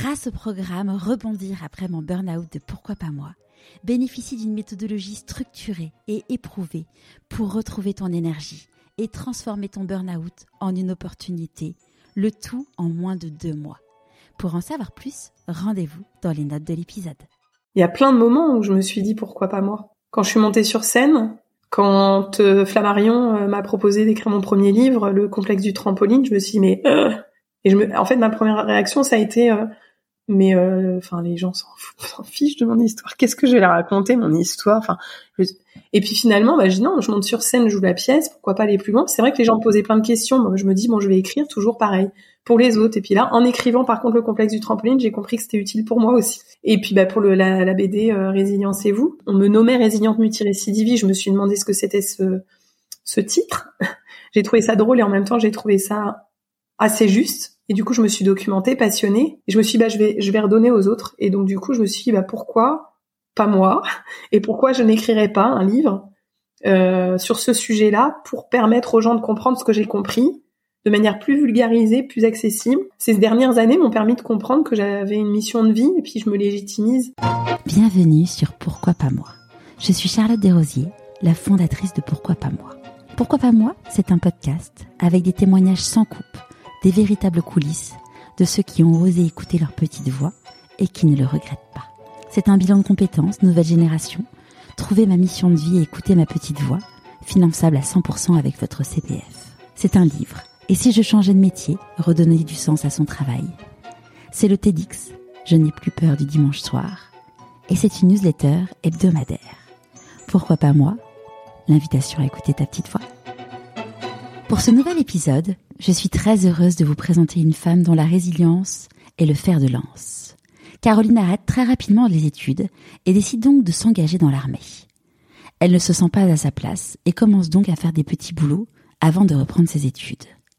grâce au programme Rebondir après mon burn-out de Pourquoi pas moi, bénéficie d'une méthodologie structurée et éprouvée pour retrouver ton énergie et transformer ton burn-out en une opportunité, le tout en moins de 2 mois. Pour en savoir plus, rendez-vous dans les notes de l'épisode. Il y a plein de moments où je me suis dit pourquoi pas moi. Quand je suis montée sur scène, quand Flammarion m'a proposé d'écrire mon premier livre, Le complexe du trampoline, je me suis dit en fait ma première réaction ça a été les gens s'en fichent de mon histoire. Qu'est-ce que je vais leur raconter mon histoire? Et puis finalement, je dis non, je monte sur scène, je joue la pièce, pourquoi pas aller plus loin? C'est vrai que les gens me posaient plein de questions. Moi, je me dis je vais écrire toujours pareil pour les autres. Et puis là, en écrivant par contre le complexe du trampoline, j'ai compris que c'était utile pour moi aussi. Et puis pour la BD Résilience-vous, on me nommait résiliente multirécidiviste. Je me suis demandé ce que c'était ce titre. J'ai trouvé ça drôle et en même temps j'ai trouvé ça assez juste. Et du coup, je me suis documentée, passionnée. Et je me suis dit, je vais redonner aux autres. Et donc, du coup, je me suis dit, pourquoi pas moi? Et pourquoi je n'écrirais pas un livre sur ce sujet-là pour permettre aux gens de comprendre ce que j'ai compris de manière plus vulgarisée, plus accessible. Ces dernières années m'ont permis de comprendre que j'avais une mission de vie et puis je me légitimise. Bienvenue sur Pourquoi pas moi. Je suis Charlotte Desrosiers, la fondatrice de Pourquoi pas moi. Pourquoi pas moi, c'est un podcast avec des témoignages sans coupe, des véritables coulisses de ceux qui ont osé écouter leur petite voix et qui ne le regrettent pas. C'est un bilan de compétences, nouvelle génération, trouver ma mission de vie et écouter ma petite voix, finançable à 100% avec votre CPF. C'est un livre, et si je changeais de métier, redonner du sens à son travail. C'est le TEDx, je n'ai plus peur du dimanche soir, et c'est une newsletter hebdomadaire. Pourquoi pas moi? L'invitation à écouter ta petite voix. Pour ce nouvel épisode, je suis très heureuse de vous présenter une femme dont la résilience est le fer de lance. Caroline arrête très rapidement les études et décide donc de s'engager dans l'armée. Elle ne se sent pas à sa place et commence donc à faire des petits boulots avant de reprendre ses études.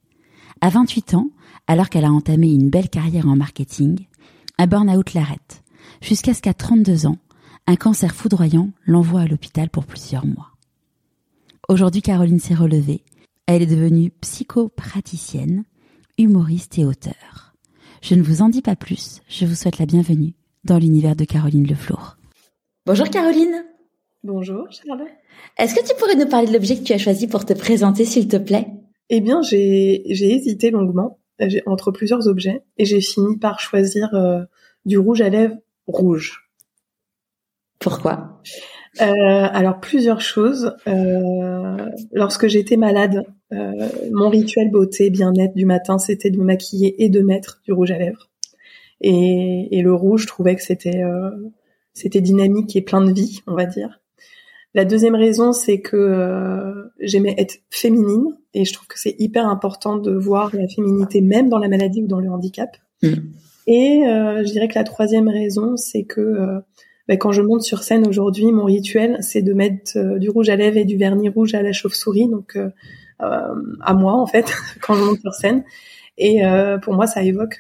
À 28 ans, alors qu'elle a entamé une belle carrière en marketing, un burn-out l'arrête, jusqu'à ce qu'à 32 ans, un cancer foudroyant l'envoie à l'hôpital pour plusieurs mois. Aujourd'hui, Caroline s'est relevée. Elle est devenue psychopraticienne, humoriste et auteure. Je ne vous en dis pas plus, je vous souhaite la bienvenue dans l'univers de Caroline Leflour. Bonjour Caroline. Bonjour Charlotte. Est-ce que tu pourrais nous parler de l'objet que tu as choisi pour te présenter, s'il te plaît? Eh bien, j'ai hésité longuement entre plusieurs objets et j'ai fini par choisir du rouge à lèvres rouge. Pourquoi? Alors plusieurs choses. Lorsque j'étais malade, mon rituel beauté, bien-être du matin, c'était de me maquiller et de mettre du rouge à lèvres. Et le rouge, je trouvais que c'était dynamique et plein de vie, on va dire. La deuxième raison, c'est que j'aimais être féminine et je trouve que c'est hyper important de voir la féminité même dans la maladie ou dans le handicap. Et je dirais que la troisième raison, c'est que quand je monte sur scène aujourd'hui, mon rituel, c'est de mettre du rouge à lèvres et du vernis rouge à la chauve-souris, donc à moi en fait, quand je monte sur scène. Et pour moi, ça évoque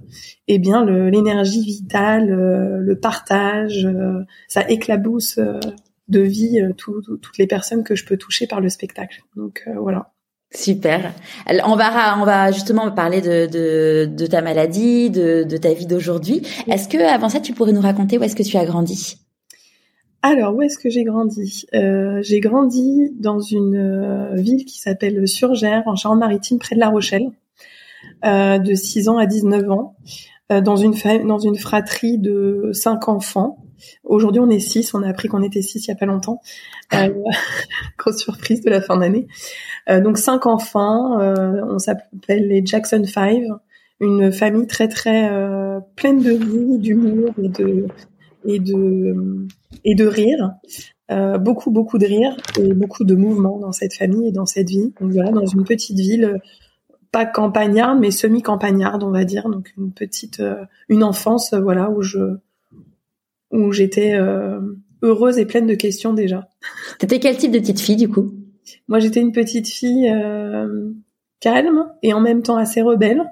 l'énergie vitale, le partage, ça éclabousse de vie toutes les personnes que je peux toucher par le spectacle. Donc voilà. Super. Alors, on va justement parler de ta maladie, de ta vie d'aujourd'hui. Est-ce que avant ça, tu pourrais nous raconter où est-ce que tu as grandi? Alors, où est-ce que j'ai grandi? J'ai grandi dans une ville qui s'appelle Surgères, en Charente-Maritime, près de La Rochelle, de 6 ans à 19 ans, dans une fratrie de 5 enfants. Aujourd'hui, on est 6. On a appris qu'on était 6 il y a pas longtemps. Grosse surprise de la fin d'année. Donc 5 enfants. On s'appelle les Jackson 5. Une famille très très pleine de vie, d'humour et de rire. Beaucoup de rire et beaucoup de mouvement dans cette famille et dans cette vie. Donc voilà, dans une petite ville, pas campagnarde mais semi-campagnarde, on va dire. Donc une enfance, voilà, où j'étais heureuse et pleine de questions déjà. T'étais quel type de petite fille du coup? Moi, j'étais une petite fille calme et en même temps assez rebelle.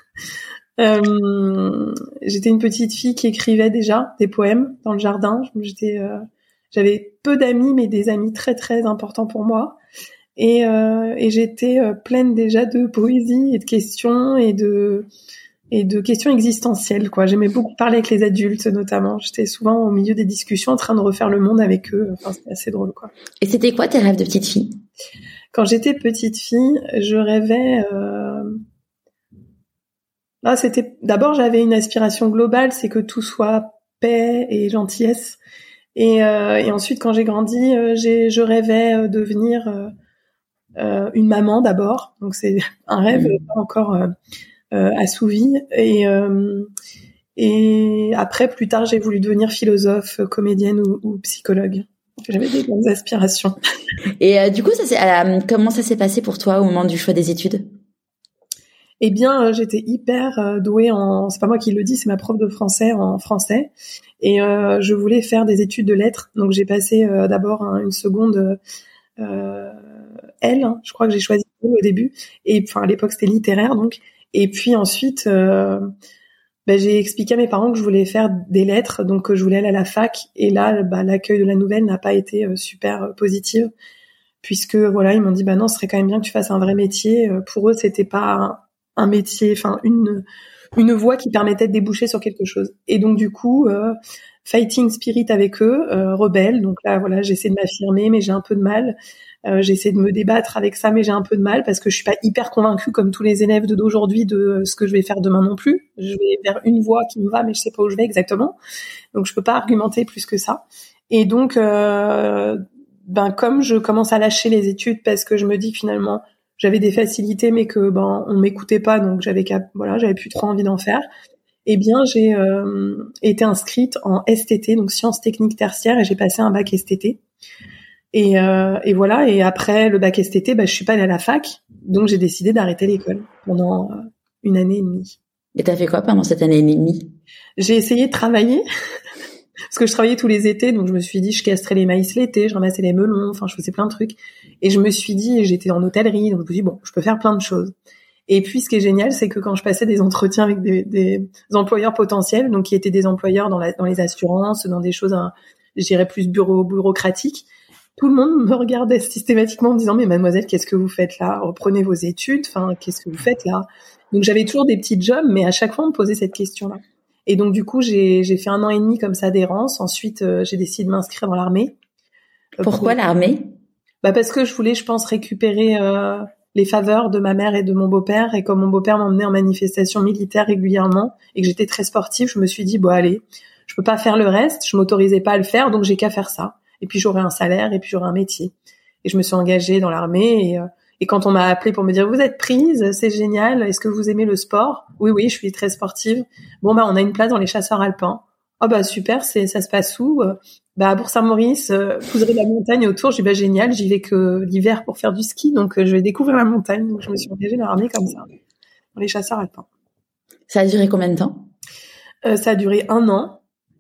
J'étais une petite fille qui écrivait déjà des poèmes dans le jardin. J'avais peu d'amis, mais des amis très très importants pour moi. Et j'étais pleine déjà de poésie et de questions et et de questions existentielles, quoi. J'aimais beaucoup parler avec les adultes, notamment. J'étais souvent au milieu des discussions en train de refaire le monde avec eux. Enfin, c'était assez drôle, quoi. Et c'était quoi tes rêves de petite fille? Quand j'étais petite fille, je rêvais... D'abord, j'avais une aspiration globale, c'est que tout soit paix et gentillesse. Et ensuite, quand j'ai grandi, je rêvais devenir une maman d'abord. Donc, c'est un rêve pas encore assouvi. Et après, plus tard, j'ai voulu devenir philosophe, comédienne ou psychologue. J'avais des grandes aspirations. Et du coup, comment ça s'est passé pour toi au moment du choix des études? Eh bien, j'étais hyper douée c'est pas moi qui le dis, c'est ma prof de français en français. Et je voulais faire des études de lettres. Donc, j'ai passé d'abord une seconde L. Je crois que j'ai choisi au début. Et enfin, à l'époque, c'était littéraire, donc. Et puis ensuite, j'ai expliqué à mes parents que je voulais faire des lettres, donc que je voulais aller à la fac. Et là, l'accueil de la nouvelle n'a pas été super positif, puisque voilà, ils m'ont dit non, ce serait quand même bien que tu fasses un vrai métier. Pour eux, c'était pas un métier, enfin une voie qui permettait de déboucher sur quelque chose. Et donc du coup, fighting spirit avec eux, rebelle. Donc là, voilà, j'essaie de m'affirmer, mais j'ai un peu de mal. J'essaie de me débattre avec ça, mais j'ai un peu de mal parce que je suis pas hyper convaincue comme tous les élèves d'aujourd'hui de ce que je vais faire demain non plus. Je vais vers une voie qui me va, mais je sais pas où je vais exactement. Donc je peux pas argumenter plus que ça. Et donc, comme je commence à lâcher les études parce que je me dis que finalement j'avais des facilités, mais que on m'écoutait pas, donc j'avais plus trop envie d'en faire. Eh bien, j'ai été inscrite en STT, donc sciences techniques tertiaires, et j'ai passé un bac STT. Et voilà. Et après le bac STT, je suis pas allée à la fac, donc j'ai décidé d'arrêter l'école pendant une année et demie. Et t'as fait quoi pendant cette année et demie? J'ai essayé de travailler parce que je travaillais tous les étés, donc je me suis dit je castrais les maïs l'été, je ramassais les melons, enfin je faisais plein de trucs. Et je me suis dit, j'étais en hôtellerie, donc je me suis dit je peux faire plein de choses. Et puis ce qui est génial, c'est que quand je passais des entretiens avec des employeurs potentiels, donc qui étaient des employeurs dans les assurances, dans des choses, je dirais plus bureaucratiques, tout le monde me regardait systématiquement en me disant mais mademoiselle, qu'est-ce que vous faites là? Reprenez vos études, enfin qu'est-ce que vous faites là? Donc j'avais toujours des petits jobs, mais à chaque fois on me posait cette question-là. Et donc du coup j'ai fait 1 an et demi comme ça d'errance. Ensuite j'ai décidé de m'inscrire dans l'armée. Pourquoi l'armée? Parce que je voulais, je pense, récupérer les faveurs de ma mère et de mon beau-père. Et comme mon beau-père m'emmenait en manifestation militaire régulièrement et que j'étais très sportive, je me suis dit allez, je peux pas faire le reste, je m'autorisais pas à le faire, donc j'ai qu'à faire ça. Et puis j'aurai un salaire et puis j'aurai un métier. Et je me suis engagée dans l'armée et quand on m'a appelée pour me dire vous êtes prise, c'est génial, est-ce que vous aimez le sport? Oui, je suis très sportive. On a une place dans les chasseurs alpins. Oh super, ça se passe où? À Bourg-Saint-Maurice, vous avez la montagne autour. J'ai dit génial, j'y vais que l'hiver pour faire du ski, donc je vais découvrir la montagne. Donc je me suis engagée dans l'armée comme ça, dans les chasseurs alpins. Ça a duré combien de temps? Ça a duré 1 an.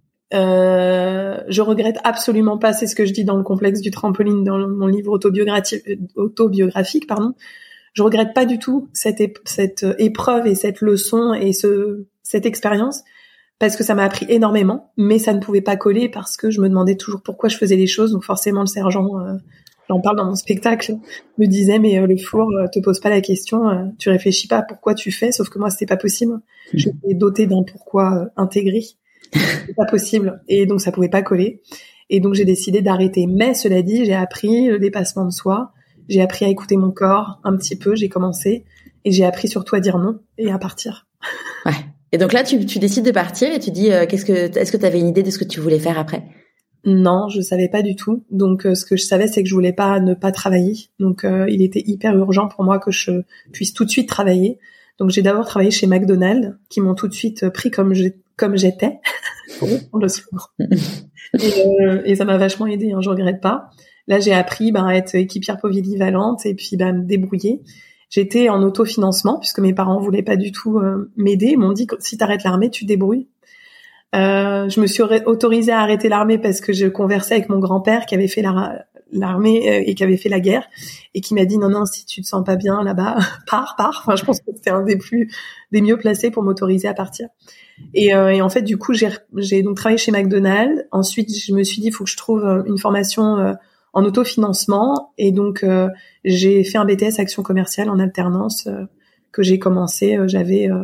Je regrette absolument pas, c'est ce que je dis dans le complexe du trampoline, dans mon livre autobiographique, pardon. Je regrette pas du tout cette épreuve et cette leçon et cette expérience, parce que ça m'a appris énormément, mais ça ne pouvait pas coller parce que je me demandais toujours pourquoi je faisais les choses. Donc forcément le sergent, j'en parle dans mon spectacle, me disait mais le four te pose pas la question, tu réfléchis pas à pourquoi tu fais, sauf que moi c'était pas possible. J'étais dotée d'un pourquoi intégré. C'est pas possible, et donc ça pouvait pas coller, et donc j'ai décidé d'arrêter. Mais cela dit, j'ai appris le dépassement de soi, j'ai appris à écouter mon corps un petit peu, j'ai commencé, et j'ai appris surtout à dire non et à partir. Ouais. Et donc là tu décides de partir et tu dis est-ce que tu avais une idée de ce que tu voulais faire après? Non, je savais pas du tout. Donc ce que je savais, c'est que je voulais pas ne pas travailler. Donc il était hyper urgent pour moi que je puisse tout de suite travailler. Donc j'ai d'abord travaillé chez McDonald's, qui m'ont tout de suite pris comme j'étais, pour reprendre le slogan. Et ça m'a vachement aidé, je regrette pas. Là, j'ai appris à être équipière polyvalente et puis me débrouiller. J'étais en autofinancement puisque mes parents voulaient pas du tout m'aider. Ils m'ont dit que si t'arrêtes l'armée, tu te débrouilles. Je me suis autorisée à arrêter l'armée parce que je conversais avec mon grand-père qui avait fait l'armée et qui avait fait la guerre et qui m'a dit non, si tu te sens pas bien là-bas, pars. Enfin, je pense que c'était un des mieux placés pour m'autoriser à partir. Et en fait, du coup, j'ai donc travaillé chez McDonald's. Ensuite, je me suis dit, il faut que je trouve une formation en autofinancement. Et donc, j'ai fait un BTS Action commerciale en alternance que j'ai commencé. J'avais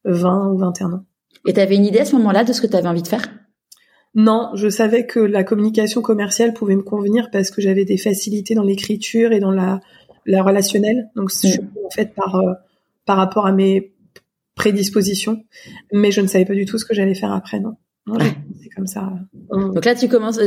20 ou 21 ans. Et tu avais une idée à ce moment-là de ce que tu avais envie de faire ? Non, je savais que la communication commerciale pouvait me convenir parce que j'avais des facilités dans l'écriture et dans la relationnelle. Donc, je suis en fait par rapport à mes prédispositions. Mais je ne savais pas du tout ce que j'allais faire après, non. Non, c'est comme ça. Donc là, tu commences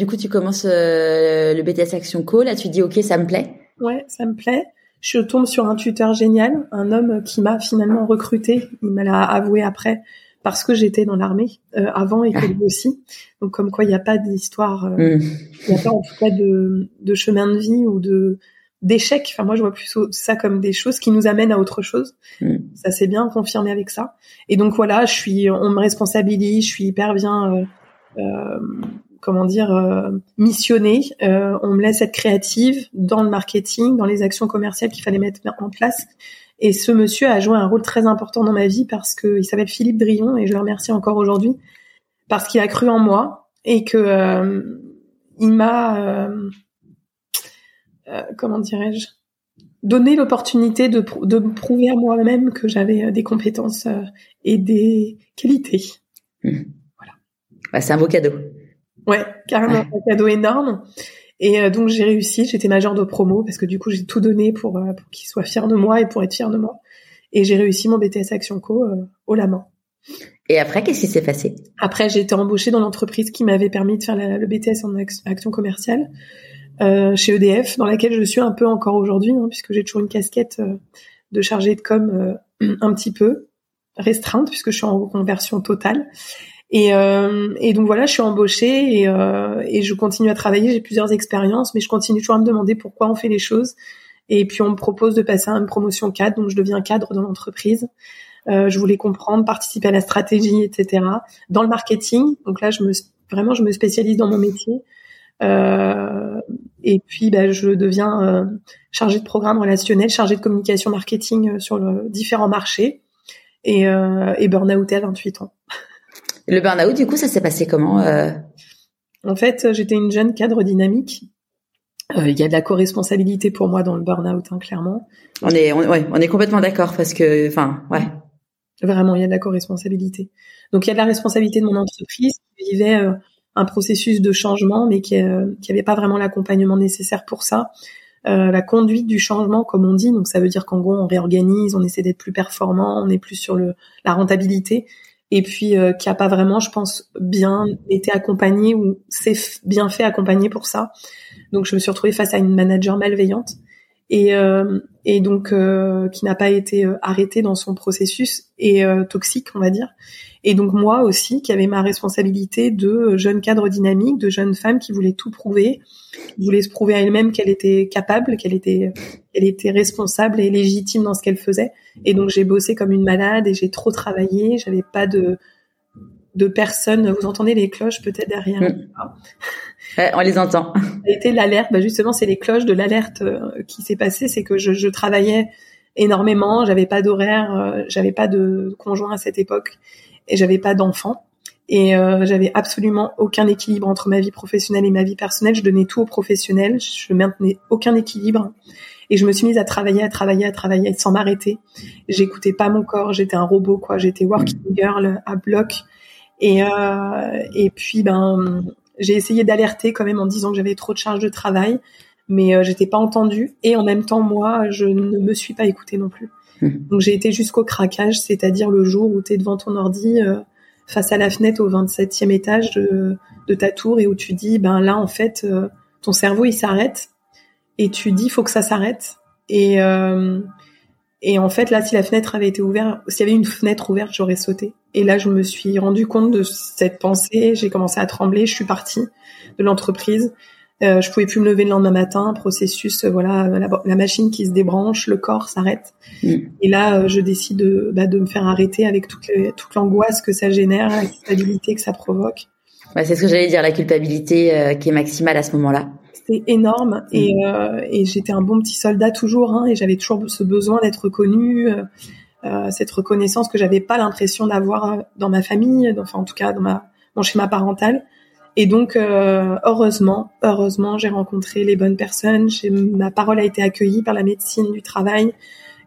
le BTS Action Co. Là, tu dis, OK, ça me plaît. Ouais, ça me plaît. Je tombe sur un tuteur génial, un homme qui m'a finalement recruté. Il me l'a avoué après parce que j'étais dans l'armée avant et que lui aussi. Donc comme quoi, il n'y a pas d'histoire, il n'y a pas en tout cas de chemin de vie ou d'échecs. Enfin moi, je vois plus ça comme des choses qui nous amènent à autre chose. Ça s'est bien confirmé avec ça. Et donc voilà, on me responsabilise, je suis hyper bien. Missionnée. On me laisse être créative dans le marketing, dans les actions commerciales qu'il fallait mettre en place. Et ce monsieur a joué un rôle très important dans ma vie parce que il s'appelle Philippe Drion et je le remercie encore aujourd'hui parce qu'il a cru en moi et que il m'a donné l'opportunité de me prouver à moi-même que j'avais des compétences et des qualités. Voilà. Bah, c'est un beau cadeau. Ouais, carrément, un cadeau énorme. Et donc j'ai réussi, j'étais majeure de promo parce que du coup j'ai tout donné pour qu'il soit fier de moi et pour être fier de moi. Et j'ai réussi mon BTS Action Co haut la main. Et après, qu'est-ce qui s'est passé ? Après, j'ai été embauchée dans l'entreprise qui m'avait permis de faire le BTS en action commerciale chez EDF, dans laquelle je suis un peu encore aujourd'hui, puisque j'ai toujours une casquette de chargée de com un petit peu restreinte puisque je suis en conversion totale. Et donc voilà, je suis embauchée et je continue à travailler. J'ai plusieurs expériences, mais je continue toujours à me demander pourquoi on fait les choses. Et puis on me propose de passer à une promotion cadre, donc je deviens cadre dans l'entreprise. Je voulais comprendre, participer à la stratégie, etc. Dans le marketing, donc là je me spécialise dans mon métier. Et puis je deviens chargée de programme relationnel, chargée de communication marketing sur différents marchés et burn-out à 28 ans. Le burn-out, du coup, ça s'est passé comment En fait, j'étais une jeune cadre dynamique. Il y a de la co-responsabilité pour moi dans le burn-out, clairement. On est complètement d'accord parce que, Vraiment, il y a de la co-responsabilité. Donc, il y a de la responsabilité de mon entreprise qui vivait un processus de changement, mais qui avait pas vraiment l'accompagnement nécessaire pour ça. La conduite du changement, comme on dit, donc ça veut dire qu'en gros, on réorganise, on essaie d'être plus performant, on est plus sur la rentabilité. Et puis qui a pas vraiment, je pense, bien été accompagné ou s'est bien fait accompagner pour ça. Donc je me suis retrouvée face à une manager malveillante et donc qui n'a pas été arrêtée dans son processus et toxique, on va dire. Et donc moi aussi, qui avait ma responsabilité de jeune cadre dynamique, de jeune femme qui voulait tout prouver, qui voulait se prouver à elle-même qu'elle était capable, qu'elle était responsable et légitime dans ce qu'elle faisait. Et donc j'ai bossé comme une malade et j'ai trop travaillé. J'avais pas de personnes. Vous entendez les cloches peut-être derrière. Ouais, on les entend. Ça a été l'alerte. Justement, c'est les cloches de l'alerte qui s'est passée. C'est que je travaillais énormément. J'avais pas d'horaire. J'avais pas de conjoint à cette époque et j'avais pas d'enfant. Et j'avais absolument aucun équilibre entre ma vie professionnelle et ma vie personnelle. Je donnais tout au professionnel. Je maintenais aucun équilibre. Et je me suis mise à travailler sans m'arrêter. J'écoutais pas mon corps. J'étais un robot, quoi. J'étais working girl à bloc. Et puis, j'ai essayé d'alerter quand même en disant que j'avais trop de charge de travail. Mais j'étais pas entendue. Et en même temps, moi, je ne me suis pas écoutée non plus. Donc, j'ai été jusqu'au craquage, c'est-à-dire le jour où t'es devant ton ordi, face à la fenêtre au 27e étage de ta tour et où tu dis, là, en fait, ton cerveau, il s'arrête et tu dis, faut que ça s'arrête. Et en fait, là, si la fenêtre avait été ouverte, s'il y avait une fenêtre ouverte, j'aurais sauté. Et là, je me suis rendu compte de cette pensée. J'ai commencé à trembler. Je suis partie de l'entreprise. Je pouvais plus me lever le lendemain matin. Processus, la machine qui se débranche, le corps s'arrête. Et là, je décide de me faire arrêter avec toute l'angoisse que ça génère, la culpabilité que ça provoque. Ouais, c'est ce que j'allais dire, la culpabilité qui est maximale à ce moment-là. C'était énorme et j'étais un bon petit soldat toujours, et j'avais toujours ce besoin d'être reconnue, cette reconnaissance que j'avais pas l'impression d'avoir dans ma famille, en tout cas dans mon schéma parental. Et donc heureusement, j'ai rencontré les bonnes personnes. Ma parole a été accueillie par la médecine du travail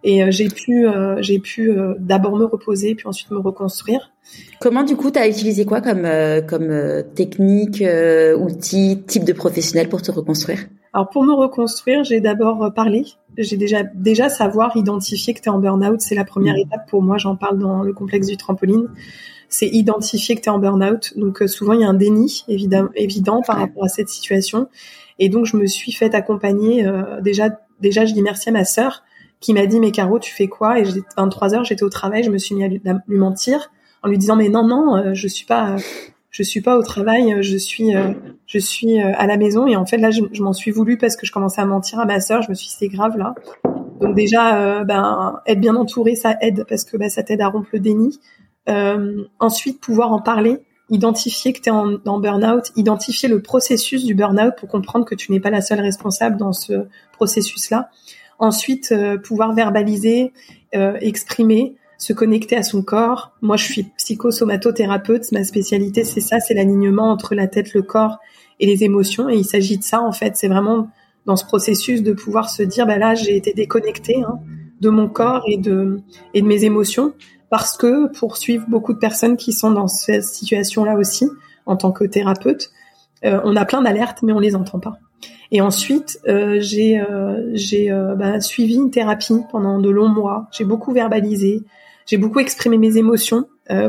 Et j'ai pu d'abord me reposer, puis ensuite me reconstruire. Comment du coup t'as utilisé quoi comme technique, outil, type de professionnel pour te reconstruire? Alors pour me reconstruire, j'ai d'abord parlé. J'ai déjà savoir identifier que t'es en burn-out, c'est la première étape pour moi. J'en parle dans le complexe du trampoline. C'est identifier que t'es en burn-out. Donc souvent il y a un déni évident par rapport à cette situation. Et donc je me suis fait accompagner. Déjà je dis merci à ma sœur qui m'a dit mais Caro tu fais quoi? Et j'étais 23h, j'étais au travail, je me suis mis à lui mentir en lui disant mais non, je suis pas au travail, je suis à la maison. Et en fait là je m'en suis voulu parce que je commençais à mentir à ma sœur. Je me suis dit c'est grave là. Donc déjà être bien entouré ça aide parce que ça t'aide à rompre le déni. Ensuite pouvoir en parler, identifier que t'es en burn-out, identifier le processus du burn-out pour comprendre que tu n'es pas la seule responsable dans ce processus là. Ensuite, pouvoir verbaliser, exprimer, se connecter à son corps. Moi, je suis psychosomatothérapeute. Ma spécialité, c'est ça, c'est l'alignement entre la tête, le corps et les émotions. Et il s'agit de ça, en fait. C'est vraiment dans ce processus de pouvoir se dire, là, j'ai été déconnectée de mon corps et de mes émotions. Parce que pour suivre beaucoup de personnes qui sont dans cette situation-là aussi, en tant que thérapeute, on a plein d'alertes, mais on les entend pas. Et ensuite, j'ai suivi une thérapie pendant de longs mois. J'ai beaucoup verbalisé, j'ai beaucoup exprimé mes émotions,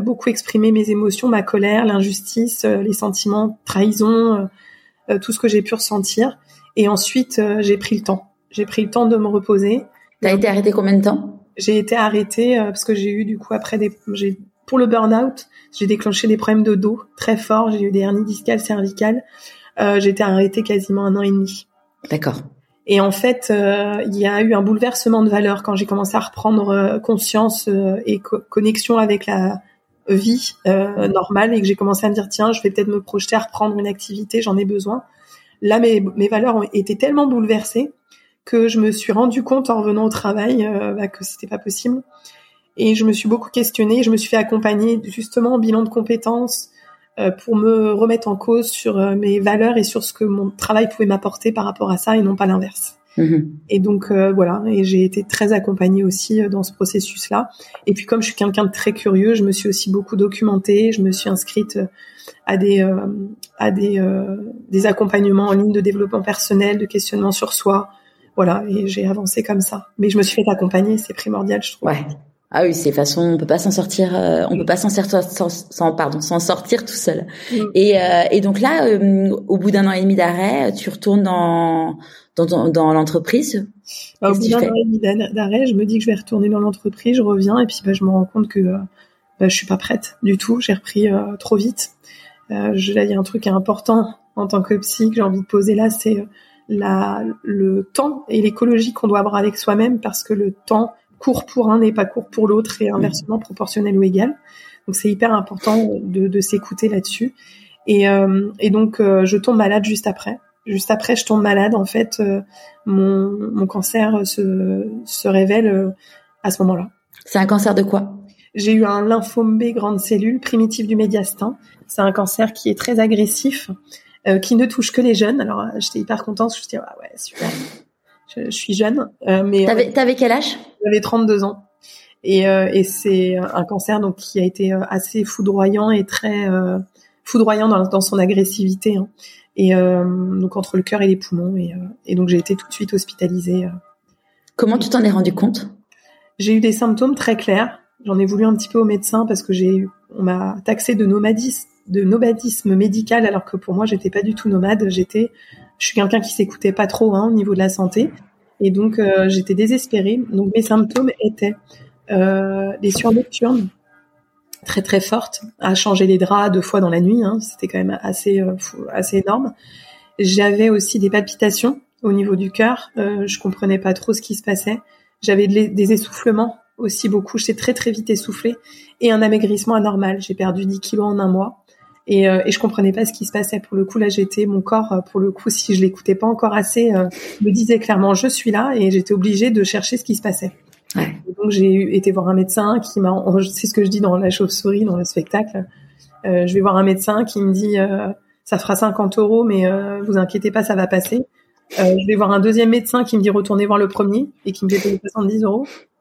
ma colère, l'injustice, les sentiments, trahison, tout ce que j'ai pu ressentir. Et ensuite, j'ai pris le temps. J'ai pris le temps de me reposer. T'as été arrêtée combien de temps? J'ai été arrêtée parce que j'ai eu du coup pour le burn-out, j'ai déclenché des problèmes de dos très forts. J'ai eu des hernies discales, cervicales. J'ai été arrêtée quasiment 1 an et demi. D'accord. Et en fait, il y a eu un bouleversement de valeur quand j'ai commencé à reprendre conscience et connexion avec la vie normale et que j'ai commencé à me dire tiens, je vais peut-être me projeter à reprendre une activité, j'en ai besoin. Là, mes valeurs ont été tellement bouleversées que je me suis rendu compte en revenant au travail que c'était pas possible. Et je me suis beaucoup questionnée, je me suis fait accompagner justement en bilan de compétences pour me remettre en cause sur mes valeurs et sur ce que mon travail pouvait m'apporter par rapport à ça et non pas l'inverse. Et donc voilà, et j'ai été très accompagnée aussi dans ce processus-là. Et puis comme je suis quelqu'un de très curieux, je me suis aussi beaucoup documentée, je me suis inscrite à des accompagnements en ligne de développement personnel, de questionnement sur soi. Voilà, et j'ai avancé comme ça. Mais je me suis fait accompagner, c'est primordial, je trouve. Ouais. Ah oui, c'est façon, on peut pas s'en sortir, s'en sortir tout seul. Et donc là, au bout d'1 an et demi d'arrêt, tu retournes dans l'entreprise. Au bout d'1 an et demi d'arrêt, je me dis que je vais retourner dans l'entreprise, je reviens et puis je me rends compte que je suis pas prête du tout. J'ai repris trop vite. Là, il y a un truc important en tant que psy que j'ai envie de poser là, c'est le temps et l'écologie qu'on doit avoir avec soi-même, parce que le temps court pour un n'est pas court pour l'autre et inversement proportionnel ou égal. Donc c'est hyper important de s'écouter là-dessus. Et donc je tombe malade juste après. Juste après, je tombe malade. En fait, mon cancer se révèle à ce moment-là. C'est un cancer de quoi? J'ai eu un lymphome B grande cellule primitif du médiastin. C'est un cancer qui est très agressif, qui ne touche que les jeunes. Alors j'étais hyper contente. Je me suis dit ah ouais super. Je suis jeune, mais t'avais quel âge? J'avais 32 ans. Et c'est un cancer donc qui a été assez foudroyant et très foudroyant dans son agressivité. Hein. Et donc entre le cœur et les poumons. Et donc j'ai été tout de suite hospitalisée. Comment tu t'en es rendu compte? J'ai eu des symptômes très clairs. J'en ai voulu un petit peu au médecin parce que on m'a taxé de nomadisme médical, alors que pour moi j'étais pas du tout nomade. Je suis quelqu'un qui s'écoutait pas trop au niveau de la santé. Et donc, j'étais désespérée. Donc, mes symptômes étaient des sueurs nocturnes très, très fortes, à changer les draps 2 fois dans la nuit. Hein, c'était quand même assez énorme. J'avais aussi des palpitations au niveau du cœur. Je comprenais pas trop ce qui se passait. J'avais des essoufflements aussi beaucoup. J'étais très, très vite essoufflée. Et un amaigrissement anormal. J'ai perdu 10 kilos en 1 mois. Et je comprenais pas ce qui se passait. Pour le coup, là, mon corps, pour le coup, si je l'écoutais pas encore assez, me disait clairement, je suis là, et j'étais obligée de chercher ce qui se passait. Ouais. Donc, j'ai été voir un médecin c'est ce que je dis dans La Chauve-souris, dans le spectacle. Je vais voir un médecin qui me dit, ça fera 50 €, mais vous inquiétez pas, ça va passer. Je vais voir un deuxième médecin qui me dit, retournez voir le premier, et qui me fait payer 70 €.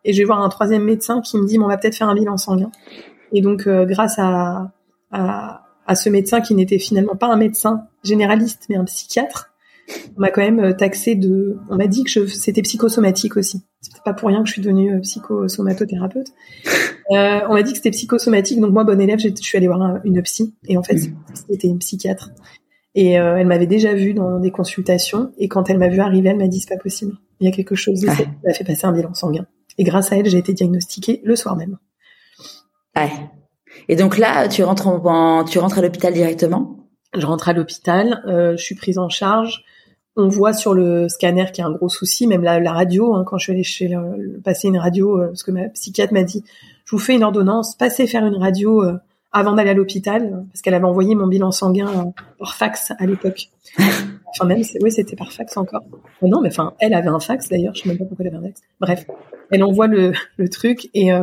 Et je vais voir un troisième médecin qui me dit, on va peut-être faire un bilan sanguin. Et donc, grâce à ce médecin qui n'était finalement pas un médecin généraliste, mais un psychiatre, on m'a quand même on m'a dit que c'était psychosomatique aussi. C'est pas pour rien que je suis devenue psychosomatothérapeute. On m'a dit que c'était psychosomatique, donc moi, bonne élève, je suis allée voir une psy, et en fait, c'était une psychiatre. Et elle m'avait déjà vue dans des consultations, et quand elle m'a vue arriver, elle m'a dit, c'est pas possible. Il y a quelque chose, elle m'a fait passer un bilan sanguin. Et grâce à elle, j'ai été diagnostiquée le soir même. Ouais. Et donc là, tu rentres à l'hôpital directement? Je rentre à l'hôpital, je suis prise en charge. On voit sur le scanner qu'il y a un gros souci, même la radio, quand je suis allée passer une radio, parce que ma psychiatre m'a dit, je vous fais une ordonnance, passez faire une radio avant d'aller à l'hôpital, parce qu'elle avait envoyé mon bilan sanguin par fax à l'époque. Enfin même, c'était par fax encore. Non, mais enfin, elle avait un fax d'ailleurs, je sais même pas pourquoi elle avait un fax. Bref, elle envoie le truc et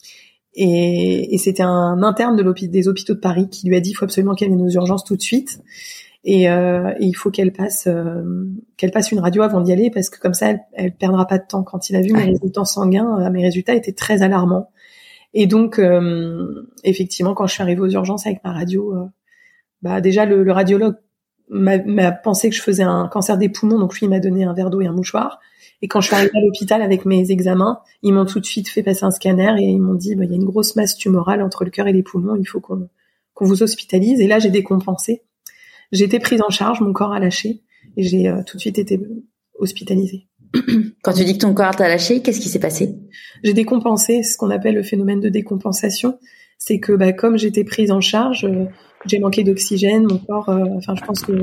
c'était un interne des hôpitaux de Paris qui lui a dit, il faut absolument qu'elle vienne aux urgences tout de suite. Et il faut qu'elle passe une radio avant d'y aller, parce que comme ça elle perdra pas de temps. Quand il a vu mes résultats sanguins, mes résultats étaient très alarmants. Et donc effectivement, quand je suis arrivée aux urgences avec ma radio, déjà le radiologue m'a pensé que je faisais un cancer des poumons, donc lui il m'a donné un verre d'eau et un mouchoir. Et quand je suis arrivée à l'hôpital avec mes examens, ils m'ont tout de suite fait passer un scanner et ils m'ont dit, il y a une grosse masse tumorale entre le cœur et les poumons, il faut qu'on vous hospitalise. Et là j'ai décompensé. J'ai été prise en charge, mon corps a lâché et j'ai tout de suite été hospitalisée. Quand tu dis que ton corps t'a lâché, qu'est-ce qui s'est passé? J'ai décompensé, ce qu'on appelle le phénomène de décompensation. C'est que comme j'étais prise en charge, j'ai manqué d'oxygène, mon corps, je pense que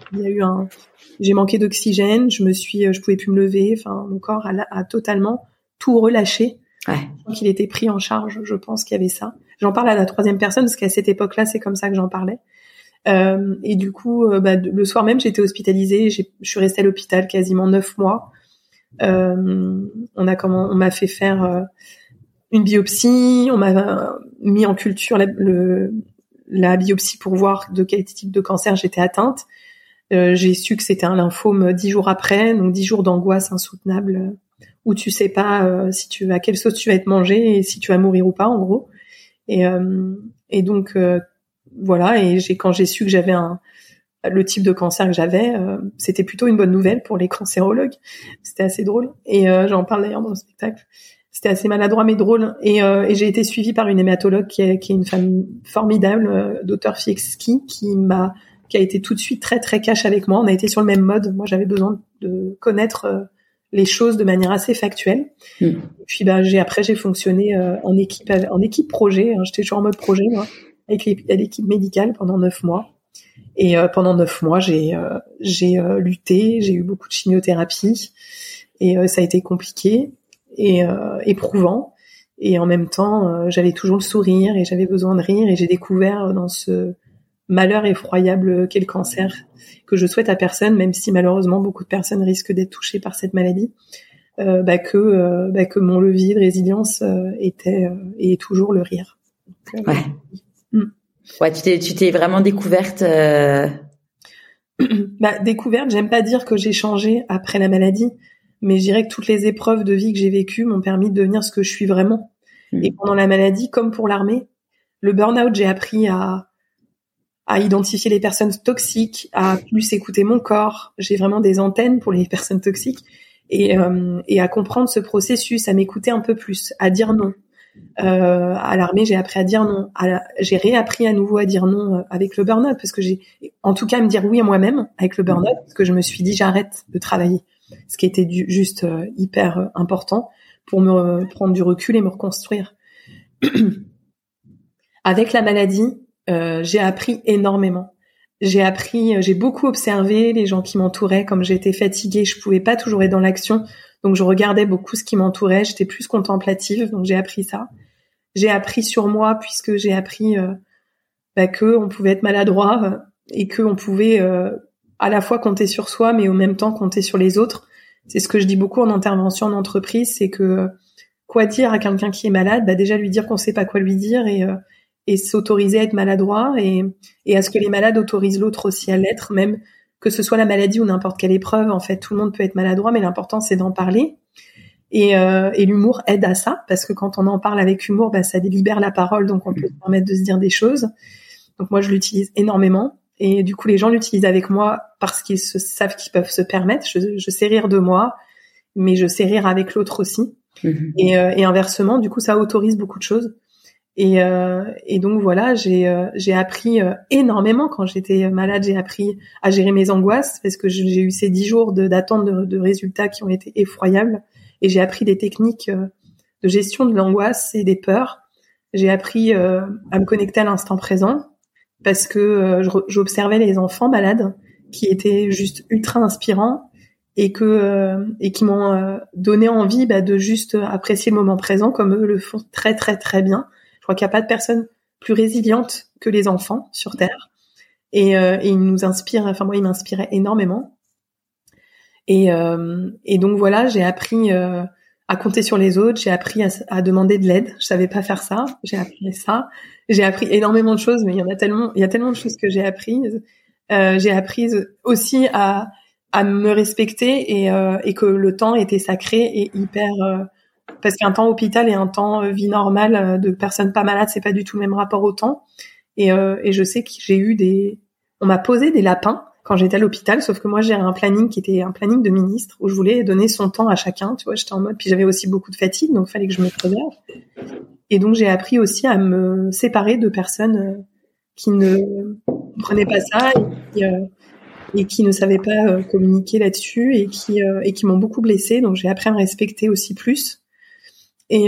j'ai manqué d'oxygène, je pouvais plus me lever, mon corps a totalement tout relâché. Ouais. Donc il était pris en charge, je pense qu'il y avait ça. J'en parle à la troisième personne parce qu'à cette époque-là, c'est comme ça que j'en parlais. Et du coup, le soir même, j'étais hospitalisée. Je suis restée à l'hôpital quasiment 9 mois. On m'a fait faire une biopsie. On m'a mis en culture la biopsie pour voir de quel type de cancer j'étais atteinte. J'ai su que c'était un lymphome 10 jours après, donc 10 jours d'angoisse insoutenable, où tu sais pas à quelle sauce tu vas être mangé et si tu vas mourir ou pas, en gros. Et donc voilà, et quand j'ai su que j'avais le type de cancer que j'avais, c'était plutôt une bonne nouvelle pour les cancérologues. C'était assez drôle, et j'en parle d'ailleurs dans le spectacle. C'était assez maladroit mais drôle, et j'ai été suivie par une hématologue qui est une femme formidable, Dr Fiexki, qui a été tout de suite très très cash avec moi. On a été sur le même mode. Moi, j'avais besoin de connaître les choses de manière assez factuelle. Et puis j'ai fonctionné en équipe projet. J'étais toujours en mode projet, moi, avec l'équipe médicale pendant 9 mois. Et pendant 9 mois, j'ai lutté, j'ai eu beaucoup de chimiothérapie, et ça a été compliqué et éprouvant. Et en même temps, j'avais toujours le sourire et j'avais besoin de rire. Et j'ai découvert dans ce malheur effroyable qu'est le cancer, que je souhaite à personne, même si malheureusement beaucoup de personnes risquent d'être touchées par cette maladie, que mon levier de résilience était et est toujours le rire. Donc, ouais, tu t'es vraiment découverte. Découverte, j'aime pas dire que j'ai changé après la maladie, mais je dirais que toutes les épreuves de vie que j'ai vécues m'ont permis de devenir ce que je suis vraiment. Et pendant la maladie, comme pour l'armée, le burn-out, j'ai appris à identifier les personnes toxiques, à plus écouter mon corps. J'ai vraiment des antennes pour les personnes toxiques, et à comprendre ce processus, à m'écouter un peu plus, à dire non. À l'armée, j'ai appris à dire non. J'ai réappris à nouveau à dire non avec le burn-out, parce que en tout cas, à me dire oui à moi-même avec le burn-out, parce que je me suis dit j'arrête de travailler, ce qui était juste hyper important pour me prendre du recul et me reconstruire. Avec la maladie, j'ai appris énormément. J'ai beaucoup observé les gens qui m'entouraient. Comme j'étais fatiguée, je pouvais pas toujours être dans l'action, donc je regardais beaucoup ce qui m'entourait. J'étais plus contemplative, donc j'ai appris ça. J'ai appris sur moi, puisque j'ai appris que on pouvait être maladroit et que on pouvait à la fois compter sur soi, mais en même temps compter sur les autres. C'est ce que je dis beaucoup en intervention en entreprise, c'est que quoi dire à quelqu'un qui est malade? Déjà lui dire qu'on sait pas quoi lui dire, et s'autoriser à être maladroit, et à ce que les malades autorisent l'autre aussi à l'être, même que ce soit la maladie ou n'importe quelle épreuve. En fait, tout le monde peut être maladroit, mais l'important c'est d'en parler. Et l'humour aide à ça, parce que quand on en parle avec humour, ça libère la parole, donc on peut se permettre de se dire des choses. Donc moi, je l'utilise énormément. Et du coup, les gens l'utilisent avec moi parce qu'ils savent qu'ils peuvent se permettre. Je sais rire de moi, mais je sais rire avec l'autre aussi. Et inversement, du coup, ça autorise beaucoup de choses. Et donc voilà, j'ai appris énormément quand j'étais malade. J'ai appris à gérer mes angoisses, parce que j'ai eu ces 10 jours d'attente de résultats qui ont été effroyables. Et j'ai appris des techniques de gestion de l'angoisse et des peurs. J'ai appris à me connecter à l'instant présent, parce que j'observais les enfants malades qui étaient juste ultra inspirants et qui m'ont donné envie de juste apprécier le moment présent, comme eux le font très très très bien. Je crois qu'il n'y a pas de personne plus résiliente que les enfants sur Terre. Et ils nous inspirent, enfin moi ils m'inspiraient énormément. Et donc voilà, j'ai appris à compter sur les autres, j'ai appris à demander de l'aide. Je savais pas faire ça, j'ai appris ça. J'ai appris énormément de choses, mais il y a tellement de choses que j'ai apprises. J'ai appris aussi à me respecter et que le temps était sacré et hyper parce qu'un temps hôpital et un temps vie normale de personnes pas malades, c'est pas du tout le même rapport au temps. Et je sais que on m'a posé des lapins quand j'étais à l'hôpital, sauf que moi j'ai un planning qui était un planning de ministre où je voulais donner son temps à chacun, tu vois, j'étais en mode, puis j'avais aussi beaucoup de fatigue, donc il fallait que je me préserve. Et donc j'ai appris aussi à me séparer de personnes qui ne prenaient pas ça et qui ne savaient pas communiquer là-dessus et qui m'ont beaucoup blessée. Donc j'ai appris à me respecter aussi plus. Et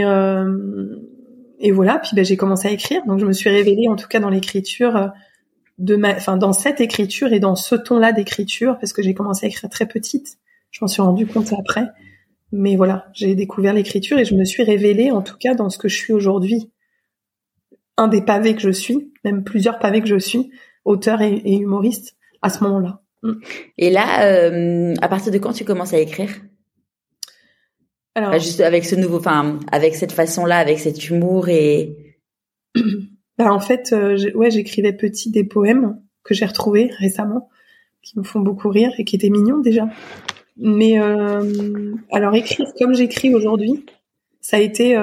voilà, puis j'ai commencé à écrire. Donc je me suis révélée en tout cas dans l'écriture dans cette écriture et dans ce ton-là d'écriture, parce que j'ai commencé à écrire très petite. Je m'en suis rendu compte après. Mais voilà, j'ai découvert l'écriture et je me suis révélée, en tout cas, dans ce que je suis aujourd'hui. Un des pavés que je suis, même plusieurs pavés que je suis, auteur et humoriste, à ce moment-là. Et là, à partir de quand tu commences à écrire ? Alors, juste avec avec cette façon-là, avec cet humour et... En fait, j'écrivais petit des poèmes que j'ai retrouvés récemment, qui me font beaucoup rire et qui étaient mignons déjà. Mais alors écrire comme j'écris aujourd'hui, ça a été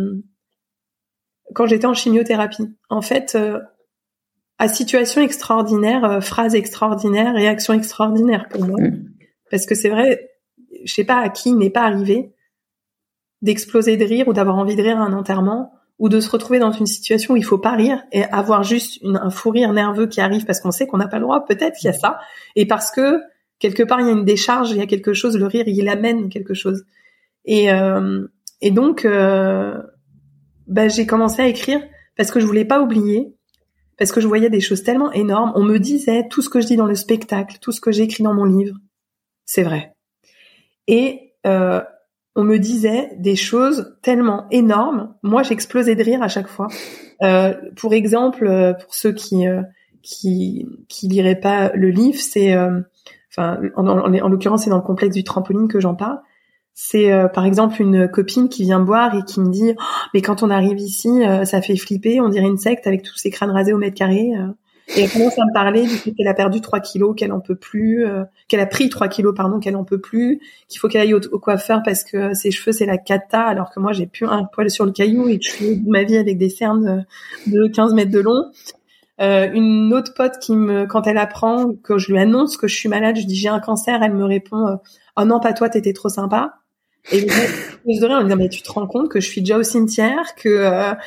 quand j'étais en chimiothérapie. En fait, à situation extraordinaire, phrase extraordinaire, réaction extraordinaire pour moi. Parce que c'est vrai, je sais pas à qui il n'est pas arrivé d'exploser de rire ou d'avoir envie de rire à un enterrement, ou de se retrouver dans une situation où il faut pas rire et avoir juste un fou rire nerveux qui arrive parce qu'on sait qu'on n'a pas le droit, peut-être qu'il y a ça, et parce que quelque part il y a une décharge, il y a quelque chose, le rire il amène quelque chose. Et donc j'ai commencé à écrire parce que je voulais pas oublier, parce que je voyais des choses tellement énormes. On me disait tout ce que je dis dans le spectacle, tout ce que j'écris dans mon livre, c'est vrai. Et on me disait des choses tellement énormes. Moi, j'explosais de rire à chaque fois. Pour exemple, pour ceux qui liraient pas le livre, c'est, en l'occurrence, c'est dans le complexe du trampoline que j'en parle. C'est par exemple une copine qui vient me voir et qui me dit mais quand on arrive ici, ça fait flipper, on dirait une secte avec tous ces crânes rasés au mètre carré. Et elle commence à me parler du fait qu'elle a perdu 3 kilos, qu'elle en peut plus, qu'elle a pris 3 kilos, qu'elle en peut plus, qu'il faut qu'elle aille au coiffeur parce que ses cheveux c'est la cata, alors que moi j'ai plus un poil sur le caillou et que je suis ma vie avec des cernes de 15 mètres de long. Une autre pote quand elle apprend que je lui annonce que je suis malade, je dis j'ai un cancer, elle me répond oh non pas toi, t'étais trop sympa. Et je de rien en me disant mais tu te rends compte que je suis déjà au cimetière, que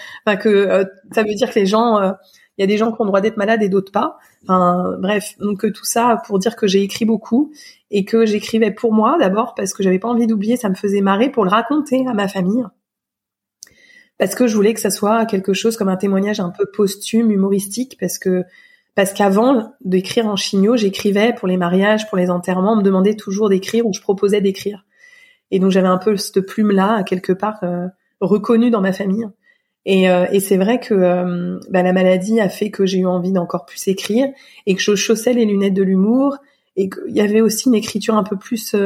ça veut dire que les gens il y a des gens qui ont le droit d'être malades et d'autres pas. Enfin, bref, donc tout ça pour dire que j'ai écrit beaucoup et que j'écrivais pour moi d'abord parce que j'avais pas envie d'oublier, ça me faisait marrer pour le raconter à ma famille. Parce que je voulais que ça soit quelque chose comme un témoignage un peu posthume, humoristique, parce qu'avant d'écrire en chimio, j'écrivais pour les mariages, pour les enterrements, on me demandait toujours d'écrire ou je proposais d'écrire. Et donc j'avais un peu cette plume-là, quelque part, reconnue dans ma famille. Et c'est vrai que la maladie a fait que j'ai eu envie d'encore plus écrire et que je chaussais les lunettes de l'humour et qu'il y avait aussi une écriture un peu plus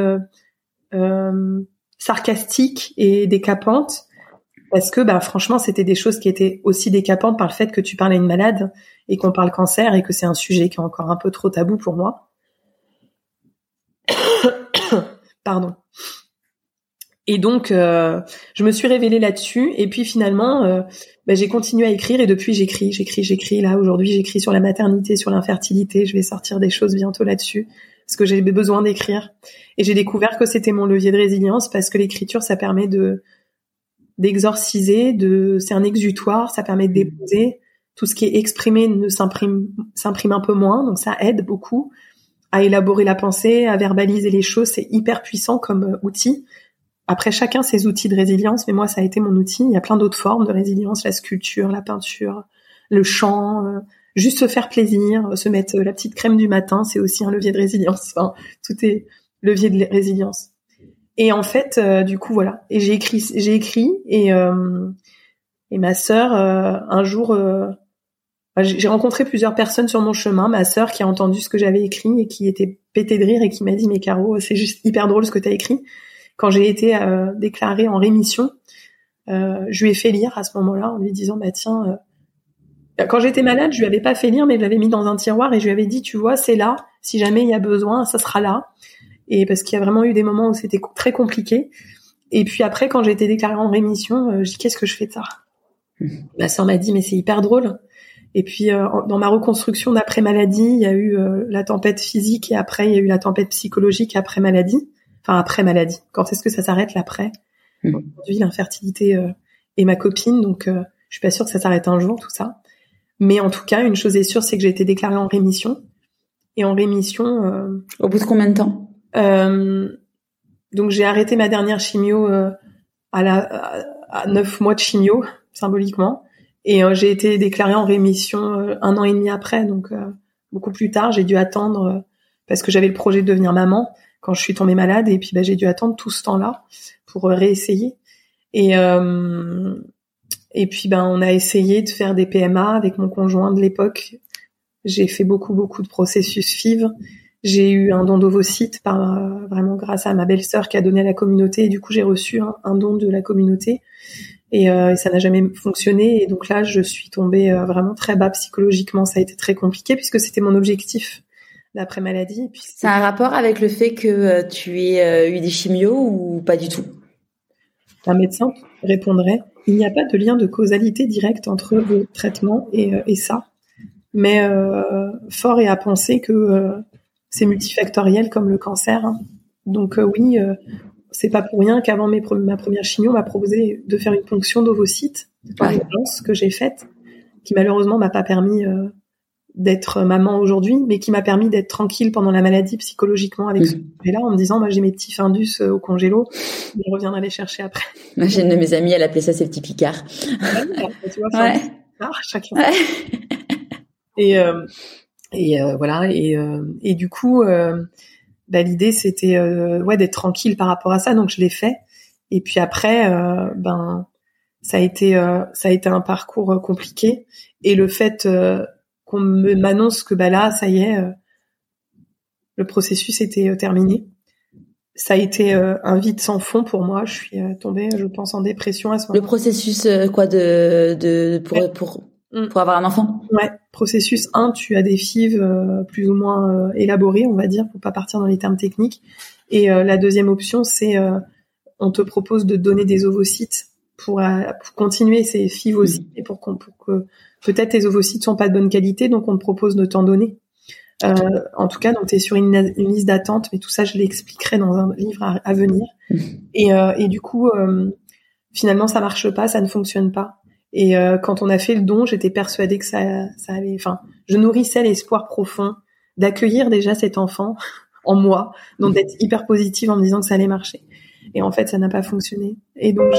sarcastique et décapante parce que franchement c'était des choses qui étaient aussi décapantes par le fait que tu parles à une malade et qu'on parle cancer et que c'est un sujet qui est encore un peu trop tabou pour moi. Pardon. Et donc, je me suis révélée là-dessus. Et puis finalement, j'ai continué à écrire. Et depuis, j'écris. Là, aujourd'hui, j'écris sur la maternité, sur l'infertilité. Je vais sortir des choses bientôt là-dessus, parce que j'ai besoin d'écrire. Et j'ai découvert que c'était mon levier de résilience, parce que l'écriture, ça permet d'exorciser, c'est un exutoire, ça permet de déposer. Tout ce qui est exprimé s'imprime un peu moins, donc ça aide beaucoup à élaborer la pensée, à verbaliser les choses. C'est hyper puissant comme outil. Après, chacun ses outils de résilience, mais moi, ça a été mon outil. Il y a plein d'autres formes de résilience, la sculpture, la peinture, le chant, juste se faire plaisir, se mettre la petite crème du matin, c'est aussi un levier de résilience. Enfin, tout est levier de résilience. Et en fait, du coup, voilà. Et j'ai écrit et ma sœur, un jour, j'ai rencontré plusieurs personnes sur mon chemin. Ma sœur qui a entendu ce que j'avais écrit et qui était pétée de rire et qui m'a dit, mais Caro, c'est juste hyper drôle ce que t'as écrit. Quand j'ai été déclarée en rémission, je lui ai fait lire à ce moment-là en lui disant, tiens, quand j'étais malade, je lui avais pas fait lire, mais je l'avais mis dans un tiroir et je lui avais dit, tu vois, c'est là, si jamais il y a besoin, ça sera là. Et parce qu'il y a vraiment eu des moments où c'était très compliqué. Et puis après, quand j'ai été déclarée en rémission, je dis, qu'est-ce que je fais de ça? Ma sœur m'a dit, mais c'est hyper drôle. Et puis dans ma reconstruction d'après maladie, il y a eu la tempête physique et après il y a eu la tempête psychologique après maladie. Enfin après maladie. Quand est-ce que ça s'arrête l'après? Aujourd'hui l'infertilité est ma copine, donc je suis pas sûre que ça s'arrête un jour tout ça. Mais en tout cas, une chose est sûre, c'est que j'ai été déclarée en rémission. Et en rémission. Au bout de combien de temps? Donc j'ai arrêté ma dernière chimio à 9 mois de chimio symboliquement. Et j'ai été déclarée en rémission 1 an et demi après, donc beaucoup plus tard. J'ai dû attendre parce que j'avais le projet de devenir maman quand je suis tombée malade, et puis j'ai dû attendre tout ce temps-là pour réessayer. Et puis on a essayé de faire des PMA avec mon conjoint de l'époque. J'ai fait beaucoup de processus FIV. J'ai eu un don d'ovocytes vraiment grâce à ma belle-sœur qui a donné à la communauté. Et du coup, j'ai reçu un don de la communauté. Et ça n'a jamais fonctionné. Et donc là, je suis tombée vraiment très bas psychologiquement. Ça a été très compliqué puisque c'était mon objectif d'après maladie. Et puis, ça a un rapport avec le fait que tu aies eu des chimios ou pas du tout? Un médecin répondrait, il n'y a pas de lien de causalité directe entre le traitement et ça. Mais fort est à penser que c'est multifactoriel comme le cancer. Hein. Donc oui, c'est pas pour rien qu'avant ma première chimio, on m'a proposé de faire une ponction d'ovocytes en urgence que j'ai faite, qui malheureusement m'a pas permis d'être maman aujourd'hui, mais qui m'a permis d'être tranquille pendant la maladie psychologiquement avec ce projet-là, en me disant, moi j'ai mes petits findus au congélo, je reviendrai les chercher après. Moi, j'ai une de mes amies, elle appelait ça ses petits picards. Tu vois, chacun. Et voilà, et du coup, l'idée c'était d'être tranquille par rapport à ça, donc je l'ai fait. Et puis après, ça a été un parcours compliqué. Et le fait qu'on m'annonce que là, ça y est, le processus était terminé. Ça a été un vide sans fond pour moi. Je suis tombée, je pense, en dépression à ce moment-là. Le processus pour avoir un enfant? Ouais, processus 1, tu as des FIV plus ou moins élaborées, on va dire, pour pas partir dans les termes techniques. Et la deuxième option, c'est on te propose de donner des ovocytes pour continuer ces FIV aussi, et pour que peut-être tes ovocytes sont pas de bonne qualité, donc on te propose de t'en donner. En tout cas, donc t'es sur une liste d'attente, mais tout ça, je l'expliquerai dans un livre à venir. Et du coup, finalement, ça marche pas, ça ne fonctionne pas. Et quand on a fait le don, j'étais persuadée que ça allait. Enfin, je nourrissais l'espoir profond d'accueillir déjà cet enfant en moi, donc d'être hyper positive en me disant que ça allait marcher. Et en fait, ça n'a pas fonctionné. Et donc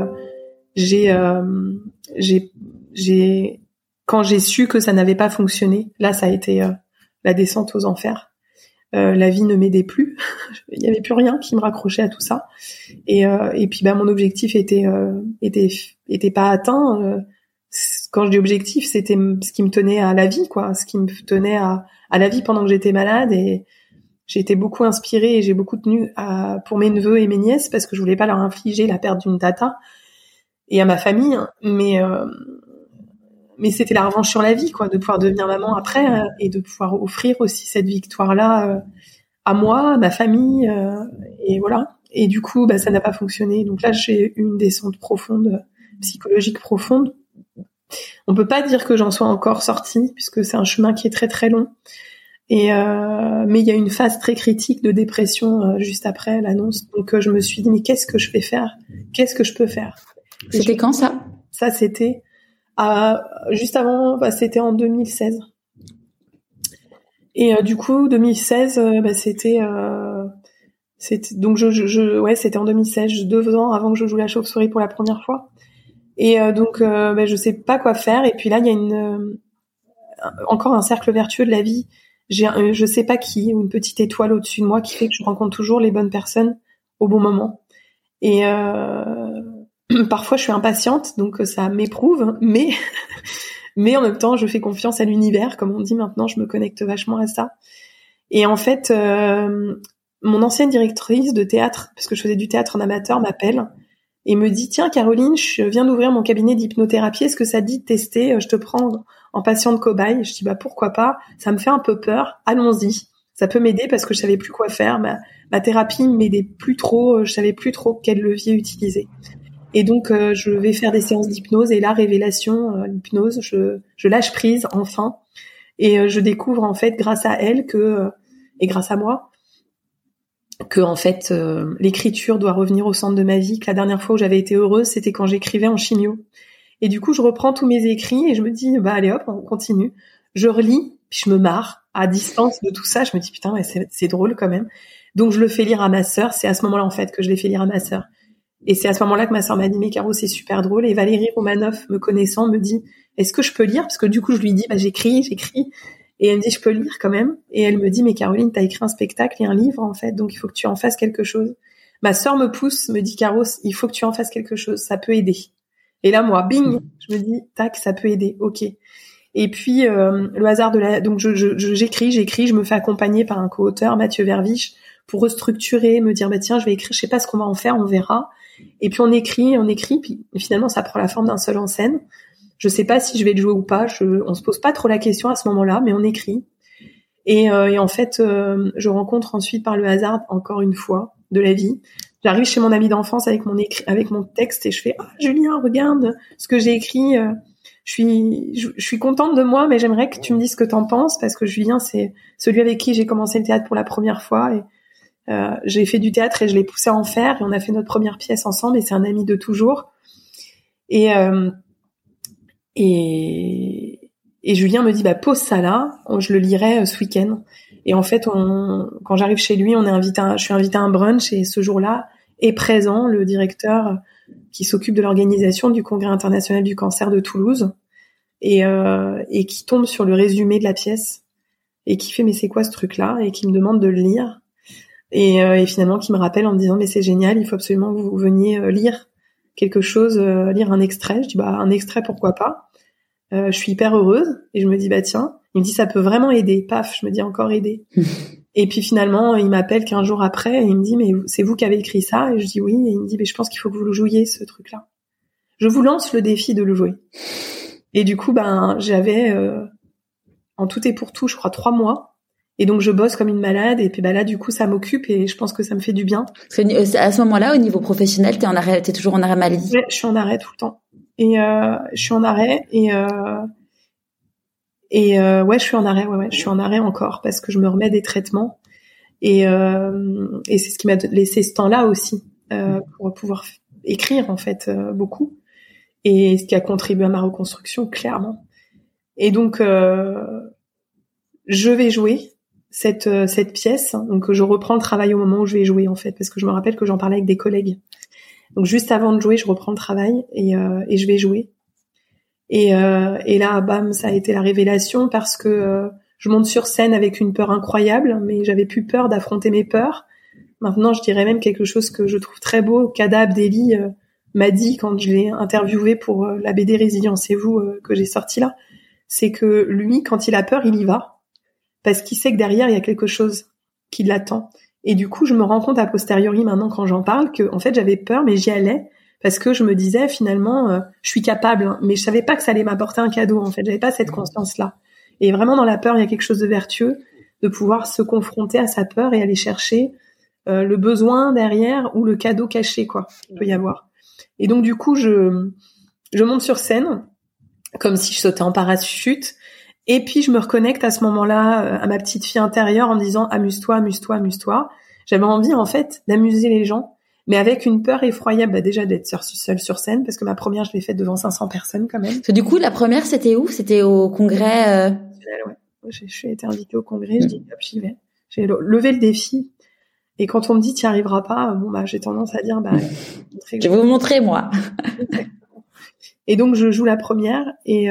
quand j'ai su que ça n'avait pas fonctionné, là, ça a été la descente aux enfers. La vie ne m'aidait plus. Il y avait plus rien qui me raccrochait à tout ça. Et puis, mon objectif était pas atteint. Quand je dis objectif, c'était ce qui me tenait à la vie, quoi. Ce qui me tenait à la vie pendant que j'étais malade. Et j'ai été beaucoup inspirée et j'ai beaucoup tenu pour mes neveux et mes nièces parce que je voulais pas leur infliger la perte d'une tata et à ma famille. Mais c'était la revanche sur la vie, quoi, de pouvoir devenir maman après et de pouvoir offrir aussi cette victoire-là à moi, à ma famille, et voilà. Et du coup, ça n'a pas fonctionné. Donc là, j'ai eu une descente profonde, psychologique profonde. On peut pas dire que j'en sois encore sortie, puisque c'est un chemin qui est très très long. Mais il y a une phase très critique de dépression juste après l'annonce. Donc je me suis dit, mais qu'est-ce que je vais faire ? Qu'est-ce que je peux faire ? C'était quand ça ? Ça, c'était juste avant, c'était en 2016. Et du coup, 2016, c'était donc c'était en 2016, 2 ans avant que je joue la chauve-souris pour la première fois. Et donc je sais pas quoi faire. Et puis là, il y a encore un cercle vertueux de la vie. J'ai je sais pas qui, ou une petite étoile au-dessus de moi qui fait que je rencontre toujours les bonnes personnes au bon moment. Et parfois je suis impatiente, donc ça m'éprouve, mais en même temps je fais confiance à l'univers, comme on dit maintenant, je me connecte vachement à ça. Et en fait, mon ancienne directrice de théâtre, parce que je faisais du théâtre en amateur, m'appelle et me dit, tiens Caroline, je viens d'ouvrir mon cabinet d'hypnothérapie, est-ce que ça te dit de tester ? Je te prends en patient de cobaye. Je dis pourquoi pas, ça me fait un peu peur, allons-y, ça peut m'aider parce que je savais plus quoi faire, ma thérapie m'aidait plus trop, je savais plus trop quel levier utiliser. Et donc je vais faire des séances d'hypnose, et là, révélation, l'hypnose, je lâche prise enfin, et je découvre en fait grâce à elle et grâce à moi que en fait l'écriture doit revenir au centre de ma vie, que la dernière fois où j'avais été heureuse, c'était quand j'écrivais en chimio. Et du coup, je reprends tous mes écrits et je me dis allez hop, on continue. Je relis, puis je me marre à distance de tout ça, je me dis putain, ouais, c'est drôle quand même. Donc je le fais lire à ma sœur, c'est à ce moment-là en fait que je l'ai fait lire à ma sœur. Et c'est à ce moment-là que ma sœur m'a dit mais Caro, c'est super drôle, et Valérie Romanoff, me connaissant, me dit est-ce que je peux lire, parce que du coup je lui dis j'écris. Et elle me dit, je peux lire quand même. Et elle me dit, mais Caroline, t'as écrit un spectacle et un livre, en fait, donc il faut que tu en fasses quelque chose. Ma sœur me pousse, me dit, Caro, il faut que tu en fasses quelque chose, ça peut aider. Et là, moi, bing, je me dis, tac, ça peut aider, ok. Et puis, le hasard donc j'écris, je me fais accompagner par un co-auteur, Mathieu Verviche, pour restructurer, me dire, tiens, je vais écrire, je sais pas ce qu'on va en faire, on verra. Et puis on écrit, puis finalement, ça prend la forme d'un seul en scène. Je sais pas si je vais le jouer ou pas. On se pose pas trop la question à ce moment-là, mais on écrit. Et en fait, je rencontre ensuite par le hasard, encore une fois, de la vie. J'arrive chez mon ami d'enfance avec mon texte et je fais Julien, regarde ce que j'ai écrit. Je suis contente de moi, mais j'aimerais que tu me dises ce que t'en penses, parce que Julien, c'est celui avec qui j'ai commencé le théâtre pour la première fois. Et j'ai fait du théâtre et je l'ai poussé à en faire. Et on a fait notre première pièce ensemble. Et c'est un ami de toujours. Et Julien me dit pose ça là, je le lirai ce week-end. Et en fait, quand j'arrive chez lui, je suis invitée à un brunch, et ce jour-là est présent le directeur qui s'occupe de l'organisation du Congrès international du cancer de Toulouse, et qui tombe sur le résumé de la pièce et qui fait mais c'est quoi ce truc-là, et qui me demande de le lire, et finalement qui me rappelle en me disant mais c'est génial, il faut absolument que vous veniez lire quelque chose, lire un extrait. Je dis un extrait, pourquoi pas. Je suis hyper heureuse et je me dis tiens, il me dit ça peut vraiment aider. Paf, je me dis encore aider. Et puis finalement il m'appelle 15 jours après et il me dit mais c'est vous qui avez écrit ça, et je dis oui, et il me dit mais je pense qu'il faut que vous le jouiez, ce truc là. Je vous lance le défi de le jouer. Et du coup j'avais en tout et pour tout je crois 3 mois, et donc je bosse comme une malade, et puis là du coup ça m'occupe et je pense que ça me fait du bien. Parce que à ce moment-là, au niveau professionnel, t'es toujours en arrêt maladie? Ouais, je suis en arrêt tout le temps. Et je suis en arrêt ouais, je suis en arrêt, je suis en arrêt encore parce que je me remets des traitements, et c'est ce qui m'a laissé ce temps-là aussi pour pouvoir écrire en fait beaucoup, et ce qui a contribué à ma reconstruction clairement. Et donc je vais jouer cette pièce, donc je reprends le travail au moment où je vais jouer en fait, parce que je me rappelle que j'en parlais avec des collègues. Donc juste avant de jouer, je reprends le travail et je vais jouer. Et là, bam, ça a été la révélation, parce que je monte sur scène avec une peur incroyable, mais j'avais plus peur d'affronter mes peurs. Maintenant, je dirais même quelque chose que je trouve très beau. Kada Abdelli m'a dit quand je l'ai interviewé pour la BD Résilience-vous que j'ai sortie là, c'est que lui, quand il a peur, il y va, parce qu'il sait que derrière, il y a quelque chose qui l'attend. Et du coup, je me rends compte a posteriori maintenant quand j'en parle que en fait j'avais peur, mais j'y allais parce que je me disais finalement je suis capable, mais je savais pas que ça allait m'apporter un cadeau. En fait, j'avais pas cette conscience-là. Et vraiment dans la peur, il y a quelque chose de vertueux, de pouvoir se confronter à sa peur et aller chercher le besoin derrière ou le cadeau caché, quoi. Il peut y avoir. Et donc du coup, je monte sur scène comme si je sautais en parachute. Et puis je me reconnecte à ce moment-là à ma petite fille intérieure en me disant amuse-toi, amuse-toi, amuse-toi. J'avais envie en fait d'amuser les gens, mais avec une peur effroyable déjà d'être seule sur scène, parce que ma première je l'ai faite devant 500 personnes quand même. Du coup, la première c'était où ? C'était au congrès Ouais. Je suis été invitée au congrès, je dis hop, j'y vais. J'ai levé le défi. Et quand on me dit t'y arriveras pas, j'ai tendance à dire je vais vous montrer moi. Et donc je joue la première et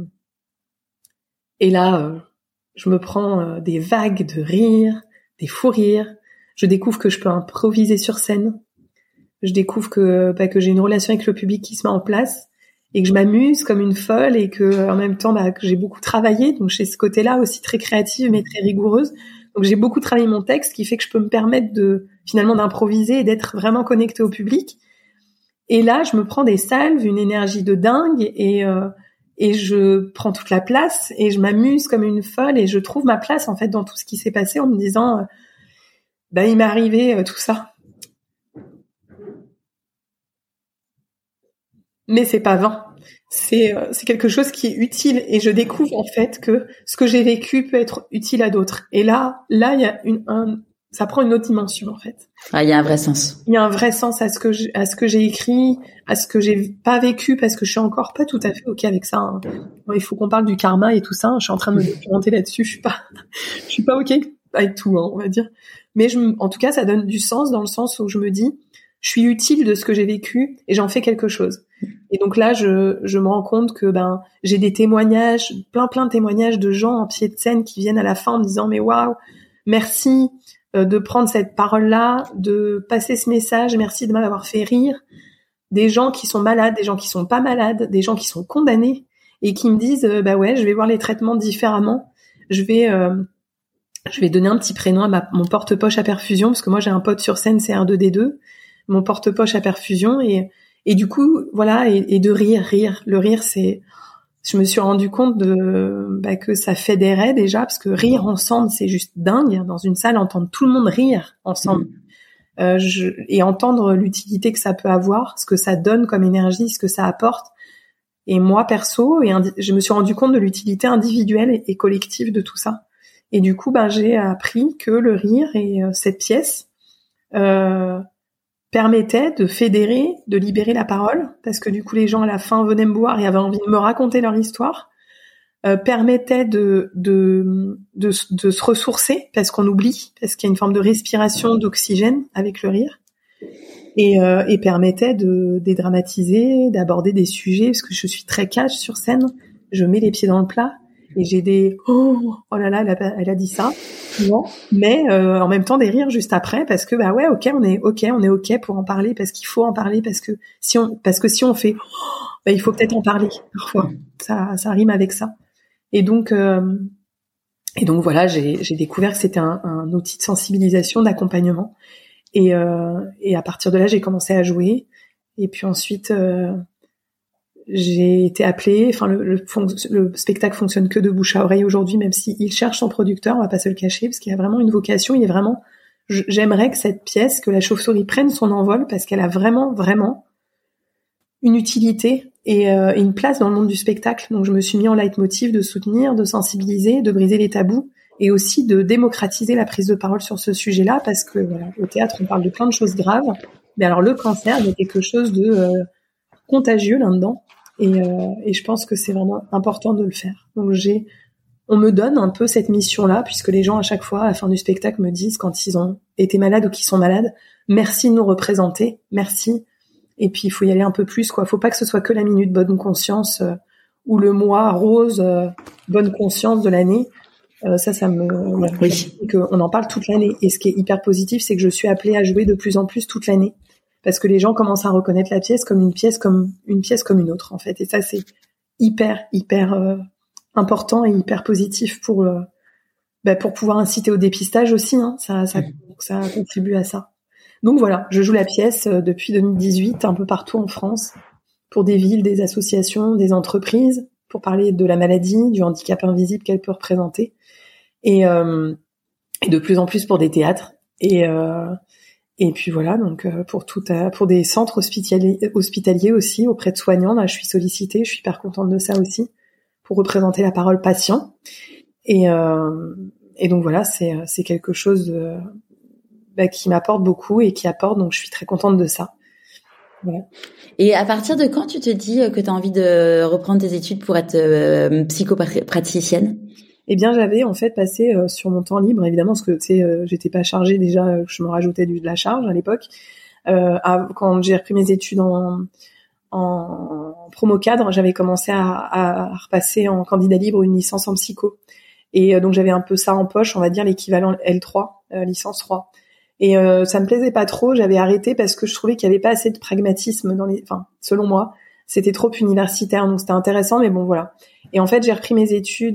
là je me prends des vagues de rires, des fous rires. Je découvre que je peux improviser sur scène. Je découvre que j'ai une relation avec le public qui se met en place et que je m'amuse comme une folle et que en même temps que j'ai beaucoup travaillé. Donc j'ai ce côté-là aussi très créative mais très rigoureuse. Donc j'ai beaucoup travaillé mon texte, qui fait que je peux me permettre finalement d'improviser et d'être vraiment connectée au public. Et là, je me prends des salves, une énergie de dingue et je prends toute la place et je m'amuse comme une folle et je trouve ma place en fait dans tout ce qui s'est passé en me disant il m'est arrivé tout ça. Mais c'est pas vain. C'est quelque chose qui est utile et je découvre en fait que ce que j'ai vécu peut être utile à d'autres. Et là il y a ça prend une autre dimension en fait. Ah, il y a un vrai sens. Il y a un vrai sens à ce que j'ai écrit, à ce que j'ai pas vécu, parce que je suis encore pas tout à fait ok avec ça. Hein. Bon, il faut qu'on parle du karma et tout ça. Je suis en train de me documenter là-dessus. Je suis pas ok avec tout, hein, on va dire. Mais en tout cas, ça donne du sens dans le sens où je me dis, je suis utile de ce que j'ai vécu et j'en fais quelque chose. Et donc là, je me rends compte que j'ai des témoignages, plein de témoignages de gens en pied de scène qui viennent à la fin en me disant mais waouh, merci de prendre cette parole-là, de passer ce message, merci de m'avoir fait rire. Des gens qui sont malades, des gens qui sont pas malades, des gens qui sont condamnés et qui me disent ouais, je vais voir les traitements différemment. Je vais donner un petit prénom à mon porte-poche à perfusion parce que moi j'ai un pote sur scène, c'est R2D2, mon porte-poche à perfusion et du coup voilà et de rire. Le rire je me suis rendu compte que ça fédérait déjà parce que rire ensemble c'est juste dingue dans une salle, entendre tout le monde rire ensemble et entendre l'utilité que ça peut avoir, ce que ça donne comme énergie, ce que ça apporte. Et moi perso je me suis rendu compte de l'utilité individuelle et collective de tout ça. Et du coup j'ai appris que le rire et cette pièce permettait de fédérer, de libérer la parole, parce que du coup les gens à la fin venaient me voir et avaient envie de me raconter leur histoire, permettait de se ressourcer, parce qu'on oublie, parce qu'il y a une forme de respiration d'oxygène avec le rire, et permettait de dédramatiser, d'aborder des sujets, parce que je suis très cash sur scène, je mets les pieds dans le plat, et j'ai des oh là là, elle a dit ça, non, mais en même temps des rires juste après parce que ouais, on est ok pour en parler, parce qu'il faut en parler, parce que si on fait il faut peut-être en parler parfois, ça rime avec ça. Et donc voilà, j'ai découvert que c'était un outil de sensibilisation, d'accompagnement, et à partir de là j'ai commencé à jouer, et puis ensuite j'ai été appelée, enfin le spectacle fonctionne que de bouche à oreille aujourd'hui, même s'il cherche son producteur, on va pas se le cacher, parce qu'il y a vraiment une vocation, il est vraiment, j'aimerais que cette pièce, que la chauve-souris prenne son envol, parce qu'elle a vraiment une utilité et une place dans le monde du spectacle. Donc je me suis mis en leitmotiv de soutenir, de sensibiliser, de briser les tabous, et aussi de démocratiser la prise de parole sur ce sujet-là, parce que voilà, au théâtre on parle de plein de choses graves, mais alors le cancer, il y a quelque chose de contagieux là-dedans. Et je pense que c'est vraiment important de le faire. Donc on me donne un peu cette mission-là, puisque les gens à chaque fois à la fin du spectacle me disent, quand ils ont été malades ou qu'ils sont malades, merci de nous représenter, merci. Et puis il faut y aller un peu plus, quoi. Faut pas que ce soit que la minute bonne conscience ou le mois rose bonne conscience de l'année. Ça me oui. Et qu'on en parle toute l'année. Et ce qui est hyper positif, c'est que je suis appelée à jouer de plus en plus toute l'année, parce que les gens commencent à reconnaître la pièce comme une pièce comme une autre en fait. Et ça c'est hyper important et hyper positif pour pouvoir inciter au dépistage aussi, hein. Ça contribue à ça. Donc voilà, je joue la pièce depuis 2018 un peu partout en France, pour des villes, des associations, des entreprises, pour parler de la maladie, du handicap invisible qu'elle peut représenter, et de plus en plus pour des théâtres. Et puis voilà, donc pour des centres hospitaliers aussi, auprès de soignants, là je suis sollicitée, je suis hyper contente de ça aussi, pour représenter la parole patient. Et donc voilà, c'est quelque chose qui m'apporte beaucoup et qui apporte, donc je suis très contente de ça. Voilà. Et à partir de quand tu te dis que tu as envie de reprendre tes études pour être psychopraticienne ? Eh bien, j'avais en fait passé sur mon temps libre, évidemment, parce que tu sais, j'étais pas chargée déjà, je me rajoutais de la charge à l'époque. Quand j'ai repris mes études en promo cadre, j'avais commencé à repasser en candidat libre une licence en psycho. Et donc j'avais un peu ça en poche, on va dire l'équivalent L3, licence 3. Et ça me plaisait pas trop, j'avais arrêté parce que je trouvais qu'il y avait pas assez de pragmatisme selon moi, c'était trop universitaire, donc c'était intéressant, mais bon voilà. Et en fait, j'ai repris mes études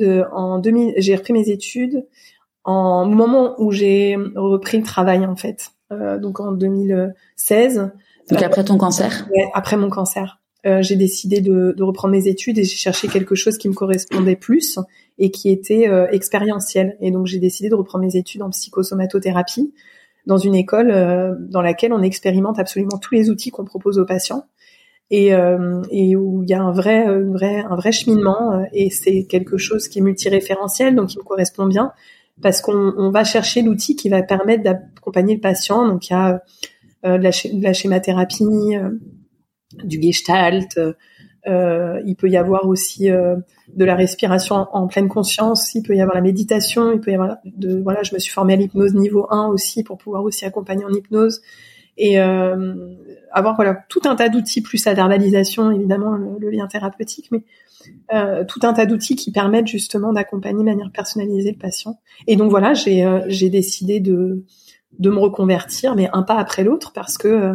au moment où j'ai repris le travail en fait. Donc en 2016. Donc après ton cancer. Ouais, après mon cancer. J'ai décidé de reprendre mes études et j'ai cherché quelque chose qui me correspondait plus et qui était expérientiel. Et donc j'ai décidé de reprendre mes études en psychosomatothérapie dans une école dans laquelle on expérimente absolument tous les outils qu'on propose aux patients et où il y a un vrai cheminement et c'est quelque chose qui est multiréférentiel, donc qui me correspond bien parce qu'on va chercher l'outil qui va permettre d'accompagner le patient. Donc il y a de la schémathérapie, du gestalt, il peut y avoir aussi de la respiration en pleine conscience, il peut y avoir la méditation, il peut y avoir je me suis formée à l'hypnose niveau 1 aussi pour pouvoir aussi accompagner en hypnose et avoir tout un tas d'outils plus la verbalisation, évidemment le lien thérapeutique, mais tout un tas d'outils qui permettent justement d'accompagner de manière personnalisée le patient. Et donc voilà, j'ai décidé de me reconvertir, mais un pas après l'autre, parce que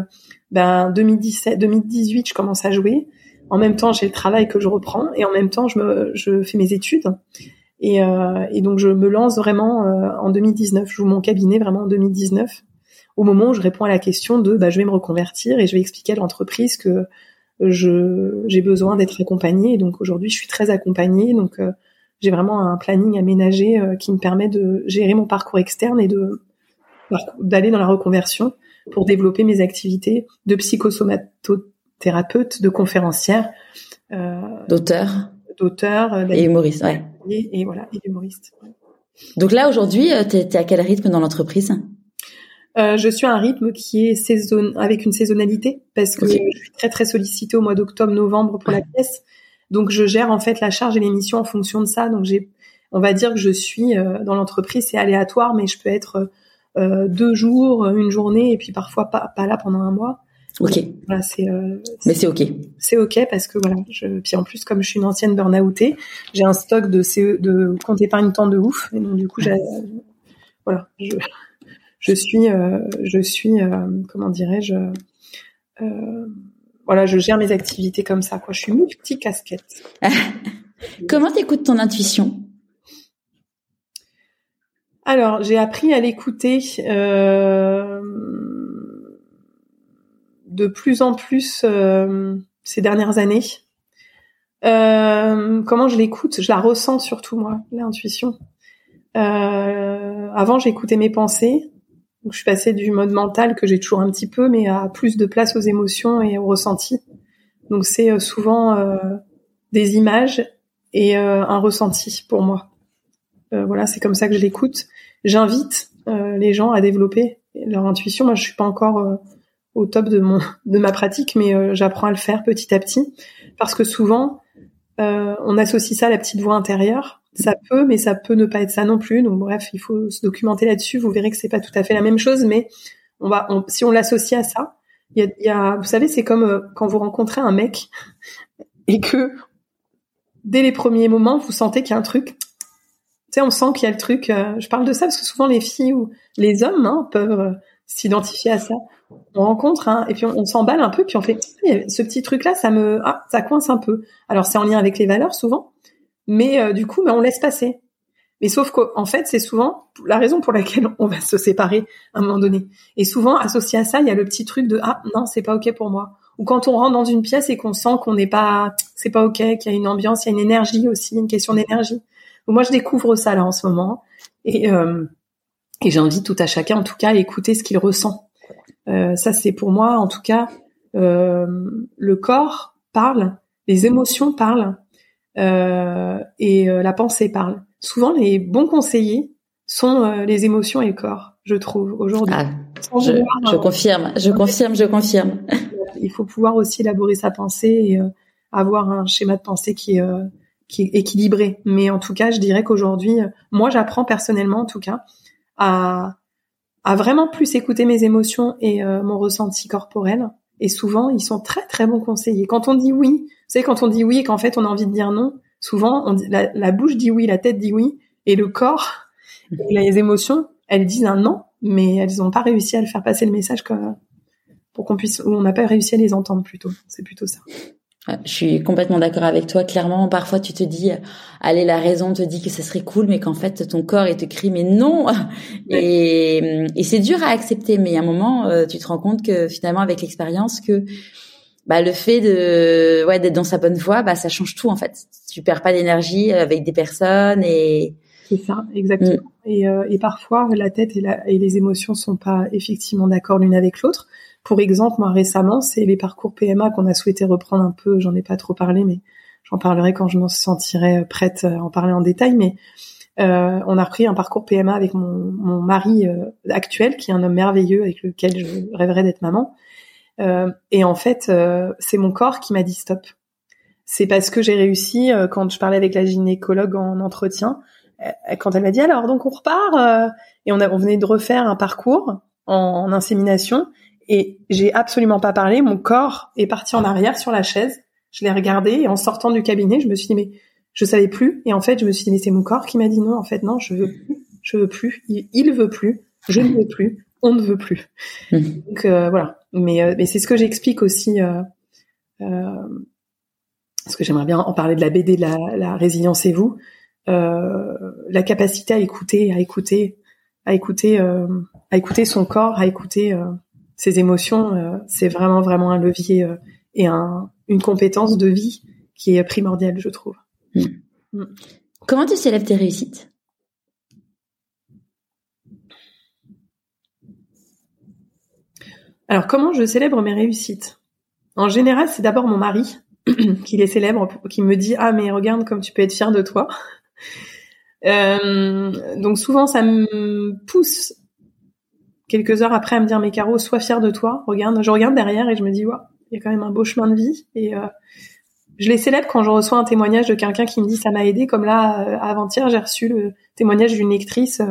2018, je commence à jouer. En même temps, j'ai le travail que je reprends, et en même temps, je fais mes études. Et donc, je me lance vraiment en 2019. Je joue mon cabinet vraiment en 2019, au moment où je réponds à la question de je vais me reconvertir et je vais expliquer à l'entreprise que j'ai besoin d'être accompagnée. Et donc aujourd'hui, je suis très accompagnée. Donc j'ai vraiment un planning aménagé qui me permet de gérer mon parcours externe et d'aller dans la reconversion pour développer mes activités de psychosomatothérapeute, de conférencière, d'auteur et humoriste, ouais. Et humoriste. Ouais. Donc là aujourd'hui, t'es à quel rythme dans l'entreprise ? Je suis à un rythme qui est avec une saisonnalité parce que je suis très très sollicitée au mois d'octobre-novembre pour la pièce. Donc je gère en fait la charge et les missions en fonction de ça. Donc on va dire que je suis dans l'entreprise, c'est aléatoire, mais je peux être 2 jours, une journée et puis parfois pas là pendant un mois. Ok. Voilà, mais c'est ok. C'est ok parce que voilà, puis en plus comme je suis une ancienne burn-outée, j'ai un stock de compte épargne temps de ouf et donc du coup je suis comment dirais-je, je gère mes activités comme ça, quoi. Je suis multi-casquette. Comment t'écoutes ton intuition ? Alors, j'ai appris à l'écouter de plus en plus ces dernières années. Comment je l'écoute ? Je la ressens surtout, moi, l'intuition. Avant, j'écoutais mes pensées. Donc, je suis passée du mode mental que j'ai toujours un petit peu, mais à plus de place aux émotions et aux ressentis. Donc, c'est souvent des images et un ressenti pour moi. C'est comme ça que je l'écoute. J'invite les gens à développer leur intuition. Moi, je suis pas encore au top de ma pratique, mais j'apprends à le faire petit à petit, parce que souvent, on associe ça à la petite voix intérieure. Ça peut, mais ça peut ne pas être ça non plus. Donc bref, il faut se documenter là-dessus. Vous verrez que c'est pas tout à fait la même chose, mais si on l'associe à ça, il y a, vous savez, c'est comme quand vous rencontrez un mec et que dès les premiers moments, vous sentez qu'il y a un truc. Tu sais, on sent qu'il y a le truc. Je parle de ça parce que souvent les filles ou les hommes peuvent s'identifier à ça. On rencontre et puis on s'emballe un peu, puis on fait ce petit truc-là, ça coince un peu. Alors c'est en lien avec les valeurs souvent, mais du coup, on laisse passer. Mais sauf qu'en fait, c'est souvent la raison pour laquelle on va se séparer à un moment donné. Et souvent, associé à ça, il y a le petit truc de non, c'est pas ok pour moi. Ou quand on rentre dans une pièce et qu'on sent c'est pas ok, qu'il y a une ambiance, il y a une énergie aussi, une question d'énergie. Donc moi, je découvre ça là en ce moment, et j'invite tout à chacun, en tout cas, à écouter ce qu'il ressent. Ça, c'est pour moi, en tout cas, le corps parle, les émotions parlent, et la pensée parle. Souvent, les bons conseillers sont les émotions et le corps, je trouve, aujourd'hui. Ah, je confirme. Il faut pouvoir aussi élaborer sa pensée et avoir un schéma de pensée qui est équilibré. Mais en tout cas, je dirais qu'aujourd'hui, moi, j'apprends personnellement, en tout cas, à vraiment plus écouter mes émotions et mon ressenti corporel. Et souvent, ils sont très, très bons conseillers. Quand on dit oui, vous savez, quand on dit oui et qu'en fait, on a envie de dire non, souvent, on dit, la bouche dit oui, la tête dit oui, et le corps et les émotions, elles disent un non, mais elles n'ont pas réussi à le faire passer le message pour qu'on puisse, ou on n'a pas réussi à les entendre plutôt. C'est plutôt ça. Je suis complètement d'accord avec toi. Clairement, parfois tu te dis, allez, la raison te dit que ça serait cool, mais qu'en fait ton corps il te crie mais non. Ouais. Et c'est dur à accepter, mais à un moment tu te rends compte que finalement avec l'expérience que le fait d'être dans sa bonne voie, ça change tout en fait. Tu perds pas d'énergie avec des personnes et c'est ça, exactement. Et parfois la tête et les émotions sont pas effectivement d'accord l'une avec l'autre. Pour exemple, moi récemment, c'est les parcours PMA qu'on a souhaité reprendre un peu. J'en ai pas trop parlé, mais j'en parlerai quand je me sentirai prête à en parler en détail. Mais on a repris un parcours PMA avec mon mari actuel, qui est un homme merveilleux avec lequel je rêverais d'être maman. Et en fait, c'est mon corps qui m'a dit stop. C'est parce que j'ai réussi, quand je parlais avec la gynécologue en entretien, quand elle m'a dit alors donc on repart, et on venait de refaire un parcours en insémination. Et j'ai absolument pas parlé, mon corps est parti en arrière sur la chaise, je l'ai regardé et en sortant du cabinet, je me suis dit mais je savais plus, et en fait je me suis dit mais c'est mon corps qui m'a dit non, en fait non, je veux plus, il veut plus, je ne veux plus, on ne veut plus. Donc voilà, mais c'est ce que j'explique aussi, parce que j'aimerais bien en parler de la BD de la résilience et vous, la capacité à écouter son corps, à écouter ses émotions, c'est vraiment vraiment un levier et une compétence de vie qui est primordiale, je trouve. Comment tu célèbres tes réussites ? Alors, comment je célèbre mes réussites ? En général, c'est d'abord mon mari qui les célèbre, qui me dit « Ah, mais regarde comme tu peux être fière de toi ». Donc souvent, ça me pousse quelques heures après à me dire « Mais Caro, sois fière de toi, regarde ». Je regarde derrière et je me dis « Ouais, il y a quand même un beau chemin de vie ». Et je les célèbre quand je reçois un témoignage de quelqu'un qui me dit « Ça m'a aidé ». Comme là, avant-hier, j'ai reçu le témoignage d'une lectrice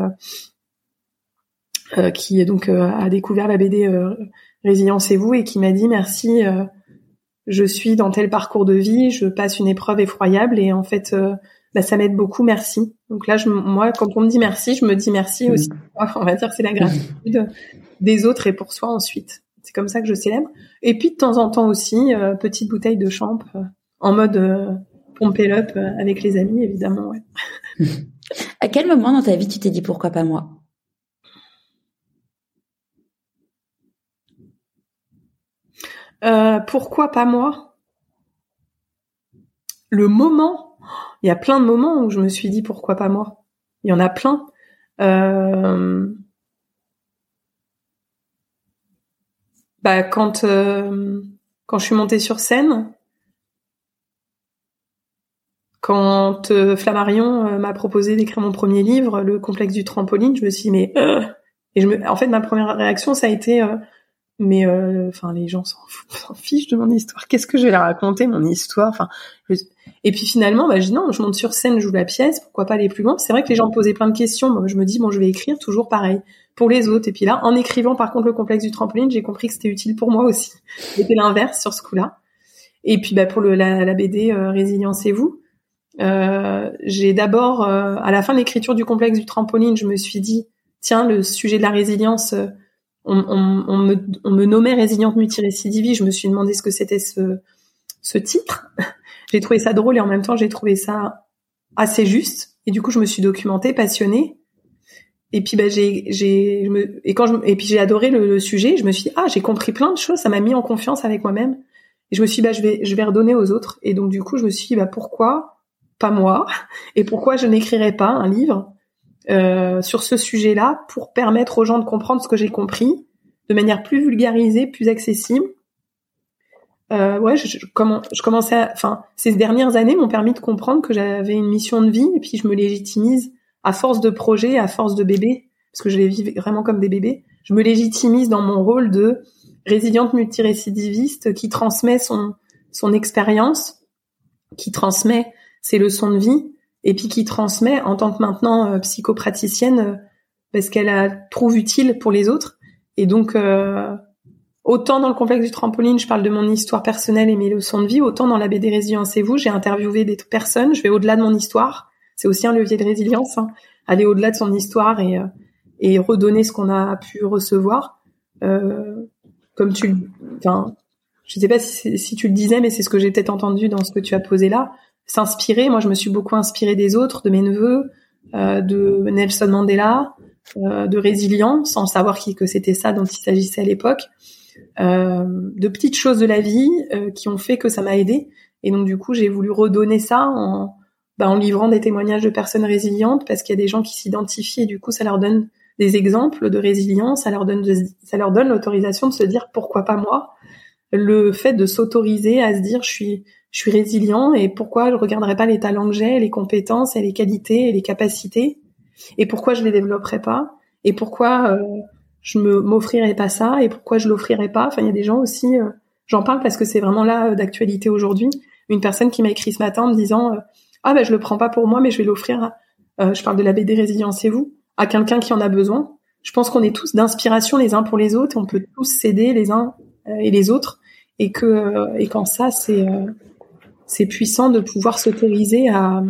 qui donc a découvert la BD Résilience et vous et qui m'a dit « Merci, je suis dans tel parcours de vie, je passe une épreuve effroyable et en fait... ça m'aide beaucoup, merci. » Donc là, moi, quand on me dit merci, je me dis merci aussi. On va dire que c'est la gratitude des autres et pour soi ensuite. C'est comme ça que je célèbre. Et puis de temps en temps aussi, petite bouteille de champ en mode pump it up avec les amis, évidemment. Ouais. À quel moment dans ta vie tu t'es dit pourquoi pas moi ? Pourquoi pas moi ? Le moment, il y a plein de moments où je me suis dit pourquoi pas moi. Il y en a plein. Quand je suis montée sur scène, quand Flammarion m'a proposé d'écrire mon premier livre, Le complexe du trampoline, je me suis dit en fait ma première réaction ça a été les gens s'en fichent de mon histoire. Qu'est-ce que je vais leur raconter, mon histoire? Et puis finalement, je dis non, je monte sur scène, je joue la pièce, pourquoi pas aller plus loin? C'est vrai que les gens me posaient plein de questions. Moi, je me dis je vais écrire toujours pareil pour les autres. Et puis là, en écrivant par contre le complexe du trampoline, j'ai compris que c'était utile pour moi aussi. C'était l'inverse sur ce coup-là. Et puis pour la BD Résilience et vous, j'ai d'abord à la fin de l'écriture du complexe du trampoline, je me suis dit tiens, le sujet de la résilience, on me nommait résiliente multirécidiviste. Je me suis demandé ce que c'était ce titre. J'ai trouvé ça drôle et en même temps j'ai trouvé ça assez juste. Et du coup je me suis documentée, passionnée. Et puis j'ai adoré le sujet. Je me suis dit j'ai compris plein de choses. Ça m'a mis en confiance avec moi-même. Et je me suis dit je vais redonner aux autres. Et donc du coup je me suis dit pourquoi pas moi, et pourquoi je n'écrirais pas un livre sur ce sujet-là pour permettre aux gens de comprendre ce que j'ai compris, de manière plus vulgarisée, plus accessible. Je commençais ces dernières années m'ont permis de comprendre que j'avais une mission de vie, et puis je me légitimise à force de projets, à force de bébés, parce que je les vis vraiment comme des bébés. Je me légitimise dans mon rôle de résiliente multirécidiviste qui transmet son expérience, qui transmet ses leçons de vie, et puis qui transmet en tant que maintenant psychopraticienne parce qu'elle la trouve utile pour les autres. Et donc autant dans le complexe du trampoline, je parle de mon histoire personnelle et mes leçons de vie, autant dans la BD Résilience et vous, j'ai interviewé des personnes, je vais au-delà de mon histoire. C'est aussi un levier de résilience, aller au-delà de son histoire et redonner ce qu'on a pu recevoir. Comme je sais pas si tu le disais, mais c'est ce que j'ai peut-être entendu dans ce que tu as posé là. S'inspirer, moi je me suis beaucoup inspirée des autres, de mes neveux, de Nelson Mandela, de résilience, sans savoir que c'était ça dont il s'agissait à l'époque. De petites choses de la vie qui ont fait que ça m'a aidée. Et donc du coup, j'ai voulu redonner ça en livrant des témoignages de personnes résilientes, parce qu'il y a des gens qui s'identifient et du coup, ça leur donne des exemples de résilience, ça leur donne l'autorisation de se dire pourquoi pas moi. Le fait de s'autoriser à se dire je suis résilient, et pourquoi je regarderais pas les talents que j'ai, les compétences et les qualités et les capacités, et pourquoi je les développerais pas, et pourquoi je m'offrirais pas ça, et pourquoi je l'offrirais pas. Enfin, il y a des gens aussi, j'en parle parce que c'est vraiment là d'actualité aujourd'hui. Une personne qui m'a écrit ce matin en me disant je le prends pas pour moi, mais je vais l'offrir je parle de la BD Résilience et vous, à quelqu'un qui en a besoin. Je pense qu'on est tous d'inspiration les uns pour les autres, et on peut tous s'aider les uns et les autres, et qu'en ça c'est puissant de pouvoir s'autoriser à,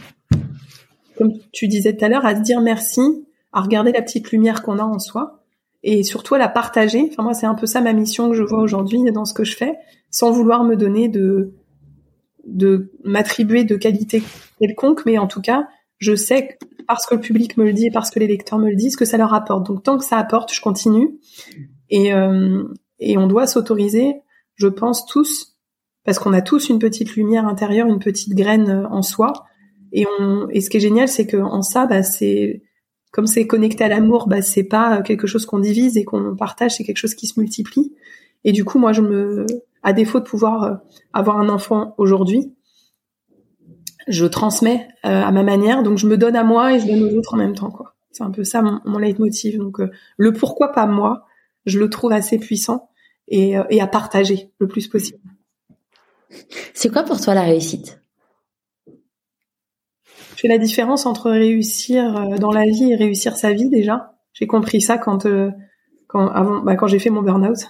comme tu disais tout à l'heure, à se dire merci, à regarder la petite lumière qu'on a en soi, et surtout à la partager. Enfin, moi, c'est un peu ça ma mission que je vois aujourd'hui dans ce que je fais, sans vouloir me donner de m'attribuer de qualité quelconque, mais en tout cas, je sais que parce que le public me le dit et parce que les lecteurs me le disent, que ça leur apporte. Donc, tant que ça apporte, je continue. Et on doit s'autoriser, je pense tous, parce qu'on a tous une petite lumière intérieure, une petite graine en soi. Et ce qui est génial, c'est que en ça, c'est comme c'est connecté à l'amour, c'est pas quelque chose qu'on divise et qu'on partage, c'est quelque chose qui se multiplie. Et du coup, moi, à défaut de pouvoir avoir un enfant aujourd'hui, je transmets à ma manière, donc je me donne à moi et je donne aux autres en même temps, quoi. C'est un peu ça mon leitmotiv. Donc le pourquoi pas moi, je le trouve assez puissant et à partager le plus possible. C'est quoi pour toi la réussite ? Je fais la différence entre réussir dans la vie et réussir sa vie déjà. J'ai compris ça quand j'ai fait mon burn-out.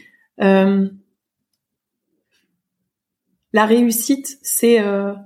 La réussite, c'est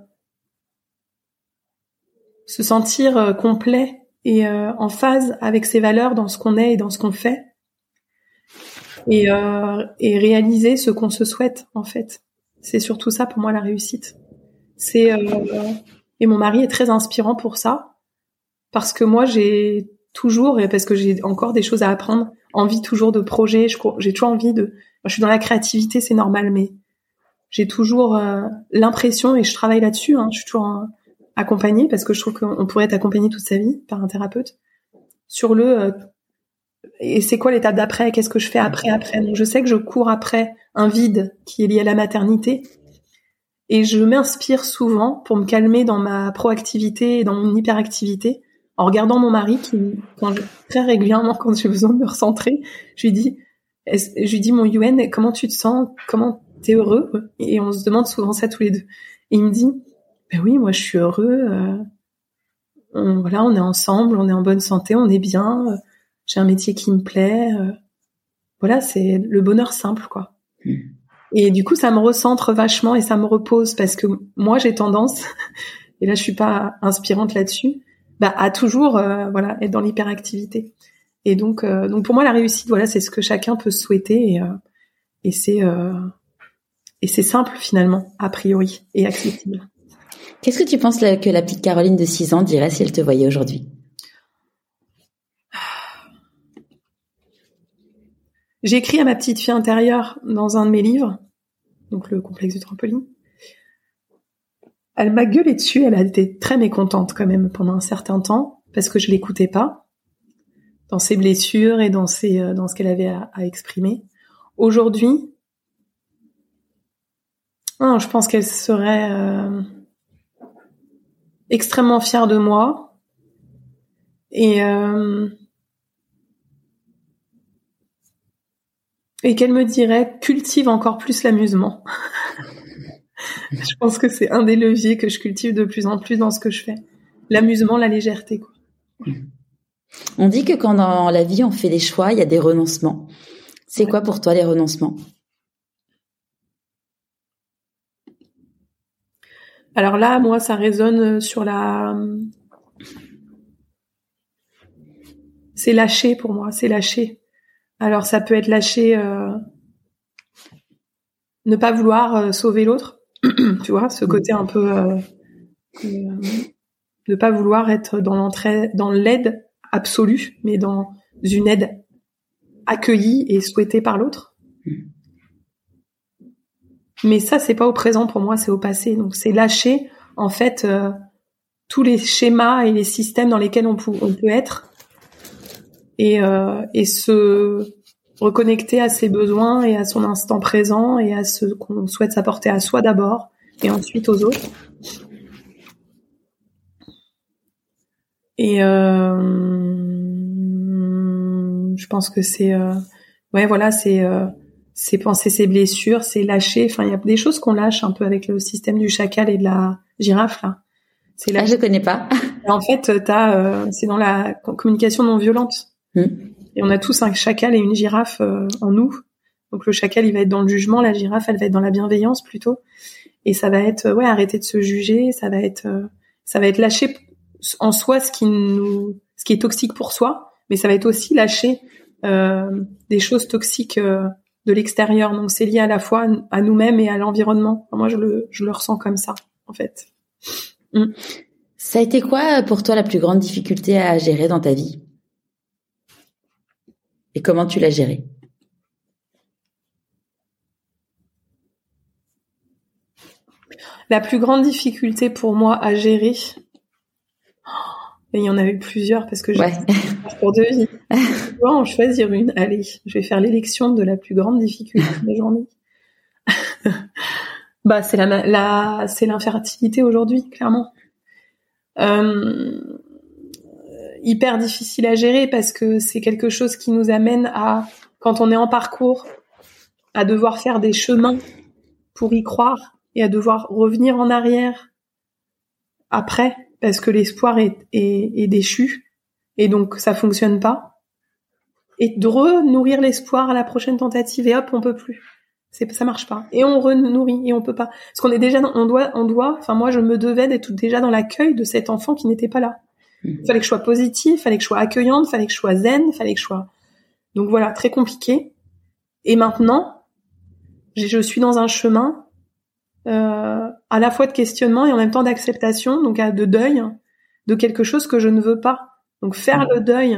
se sentir complet et en phase avec ses valeurs dans ce qu'on est et dans ce qu'on fait, et réaliser ce qu'on se souhaite en fait. C'est surtout ça pour moi la réussite. Et mon mari est très inspirant pour ça, parce que moi j'ai toujours, et parce que j'ai encore des choses à apprendre, envie toujours de projets. J'ai toujours envie de. Moi, je suis dans la créativité, c'est normal, mais j'ai toujours l'impression, et je travaille là-dessus. Je suis toujours accompagnée, parce que je trouve qu'on pourrait être accompagné toute sa vie par un thérapeute sur et c'est quoi l'étape d'après, qu'est-ce que je fais après. Donc je sais que je cours après un vide qui est lié à la maternité, et je m'inspire souvent pour me calmer dans ma proactivité et dans mon hyperactivité en regardant mon mari très régulièrement, quand j'ai besoin de me recentrer, je lui dis mon Yuen, comment tu te sens, comment t'es heureux? Et on se demande souvent ça tous les deux, et il me dit oui, moi je suis heureux, on est ensemble, on est en bonne santé, on est bien, j'ai un métier qui me plaît, c'est le bonheur simple, quoi. Et du coup ça me recentre vachement et ça me repose, parce que moi j'ai tendance, et là je suis pas inspirante là-dessus, à toujours être dans l'hyperactivité. Et donc pour moi la réussite, c'est ce que chacun peut souhaiter, et c'est simple finalement, a priori, et accessible. Qu'est-ce que tu penses que la petite Caroline de 6 ans dirait si elle te voyait aujourd'hui ? J'ai écrit à ma petite fille intérieure dans un de mes livres, donc le complexe du trampoline. Elle m'a gueulé dessus, elle a été très mécontente quand même pendant un certain temps, parce que je l'écoutais pas. ses blessures et dans ce qu'elle avait à exprimer. Aujourd'hui, je pense qu'elle serait extrêmement fière de moi et qu'elle me dirait cultive encore plus l'amusement. Je pense que c'est un des leviers que je cultive de plus en plus dans ce que je fais. L'amusement, la légèreté, quoi. On dit que quand dans la vie on fait des choix, il y a des renoncements. C'est quoi pour toi les renoncements ? Alors là, moi, ça résonne sur c'est lâcher pour moi, c'est lâcher. Alors ça peut être lâcher, ne pas vouloir sauver l'autre, tu vois, ce côté un peu ne pas vouloir être dans l'aide absolue, mais dans une aide accueillie et souhaitée par l'autre. Mais ça, c'est pas au présent pour moi, c'est au passé. Donc c'est lâcher en fait tous les schémas et les systèmes dans lesquels on peut être et se reconnecter à ses besoins et à son instant présent et à ce qu'on souhaite s'apporter à soi d'abord et ensuite aux autres. Et je pense que c'est c'est penser ses blessures, c'est lâcher. Enfin, il y a des choses qu'on lâche un peu avec le système du chacal et de la girafe là. C'est je connais pas. En fait, c'est dans la communication non violente. Et on a tous un chacal et une girafe en nous. Donc le chacal, il va être dans le jugement, la girafe, elle va être dans la bienveillance plutôt. Et ça va être arrêter de se juger, ça va être lâcher en soi ce qui est toxique pour soi, mais ça va être aussi lâcher des choses toxiques de l'extérieur. Donc c'est lié à la fois à nous-mêmes et à l'environnement. Enfin, moi je le ressens comme ça en fait. Ça a été quoi pour toi la plus grande difficulté à gérer dans ta vie ? Et comment tu l'as gérée ? La plus grande difficulté pour moi à gérer, et il y en a eu plusieurs parce que j'ai un parcours de vie. Je dois en choisir une. Allez, je vais faire l'élection de la plus grande difficulté de la journée. C'est c'est l'infertilité aujourd'hui, clairement. Hyper difficile à gérer parce que c'est quelque chose qui nous amène à, quand on est en parcours, à devoir faire des chemins pour y croire et à devoir revenir en arrière après parce que l'espoir est déchu et donc ça fonctionne pas, et de renourrir l'espoir à la prochaine tentative et hop, on peut plus. Ça marche pas. Et on renourrit et on peut pas. Parce qu'on est déjà, on doit, enfin moi je me devais d'être déjà dans l'accueil de cet enfant qui n'était pas là. Il fallait que je sois positive, fallait que je sois accueillante, fallait que je sois zen, fallait que je sois... Donc voilà, très compliqué. Et maintenant, je suis dans un chemin à la fois de questionnement et en même temps d'acceptation, donc de deuil de quelque chose que je ne veux pas. Donc faire le deuil,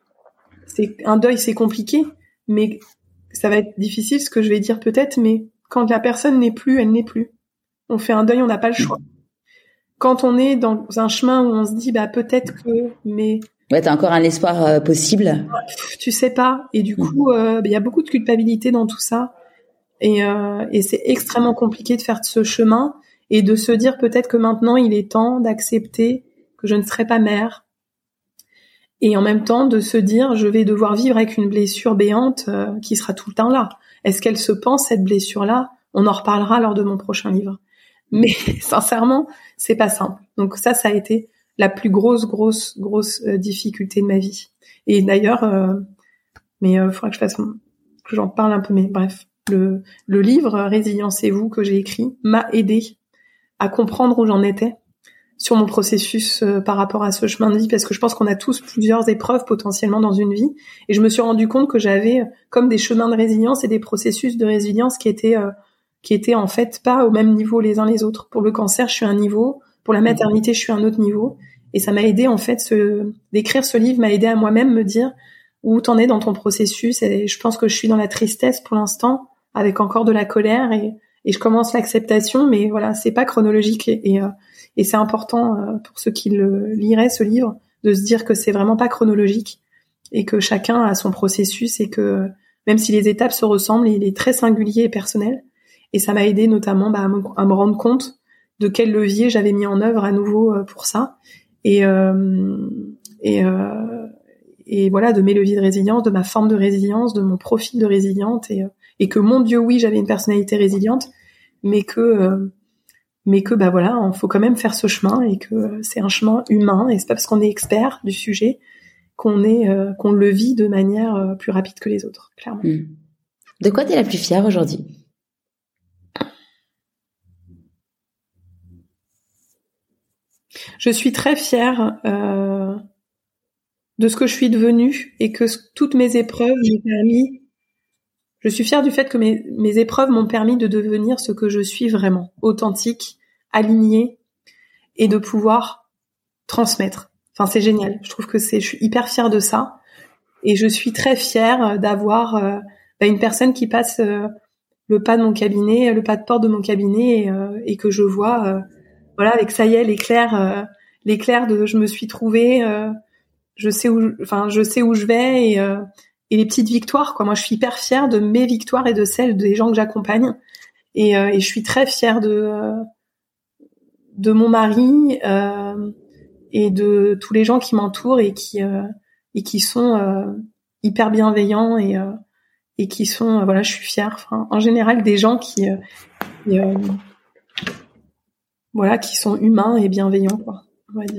c'est compliqué, mais ça va être difficile ce que je vais dire peut-être, mais quand la personne n'est plus, elle n'est plus. On fait un deuil, on n'a pas le choix. Quand on est dans un chemin où on se dit peut-être que, mais t'as encore un espoir possible. Tu sais pas, et du coup il y a beaucoup de culpabilité dans tout ça, et c'est extrêmement compliqué de faire ce chemin et de se dire peut-être que maintenant il est temps d'accepter que je ne serai pas mère, et en même temps de se dire je vais devoir vivre avec une blessure béante qui sera tout le temps là. Est-ce qu'elle se pense cette blessure là ? On en reparlera lors de mon prochain livre. Mais sincèrement, c'est pas simple. Donc ça a été la plus grosse difficulté de ma vie. Et d'ailleurs, faudra que que j'en parle un peu. Mais bref, le livre Résilience-vous que j'ai écrit m'a aidé à comprendre où j'en étais sur mon processus par rapport à ce chemin de vie, parce que je pense qu'on a tous plusieurs épreuves potentiellement dans une vie, et je me suis rendu compte que j'avais comme des chemins de résilience et des processus de résilience qui étaient en fait pas au même niveau les uns les autres. Pour le cancer, je suis à un niveau, pour la maternité, je suis à un autre niveau, et ça m'a aidé en fait, d'écrire ce livre m'a aidé à moi-même me dire où t'en es dans ton processus, et je pense que je suis dans la tristesse pour l'instant, avec encore de la colère, et je commence l'acceptation, mais voilà, c'est pas chronologique, et c'est important pour ceux qui le liraient, ce livre, de se dire que c'est vraiment pas chronologique, que chacun a son processus et que même si les étapes se ressemblent, il est très singulier et personnel. Et ça m'a aidé notamment à me rendre compte de quel levier j'avais mis en œuvre à nouveau pour ça. Et voilà, de mes leviers de résilience, de ma forme de résilience, de mon profil de résiliente, et que mon Dieu, oui, j'avais une personnalité résiliente, mais que bah voilà, il faut quand même faire ce chemin et que c'est un chemin humain et c'est pas parce qu'on est expert du sujet qu'on le vit de manière plus rapide que les autres, clairement. De quoi t'es la plus fière aujourd'hui? Je suis très fière de ce que je suis devenue et que toutes mes épreuves m'ont permis. Je suis fière du fait que mes épreuves m'ont permis de devenir ce que je suis vraiment, authentique, alignée, et de pouvoir transmettre. Enfin, c'est génial. Je trouve que je suis hyper fière de ça, et je suis très fière d'avoir une personne qui passe le pas de mon cabinet, le pas de porte de mon cabinet, et que je vois, voilà, avec ça y est, l'éclair de je me suis trouvée, je sais où je vais, et les petites victoires, quoi. Moi, je suis hyper fière de mes victoires et de celles des gens que j'accompagne, et je suis très fière de mon mari et de tous les gens qui m'entourent et qui sont hyper bienveillants et qui sont voilà, je suis fière. Enfin, en général, des gens qui sont humains et bienveillants, quoi, on va dire.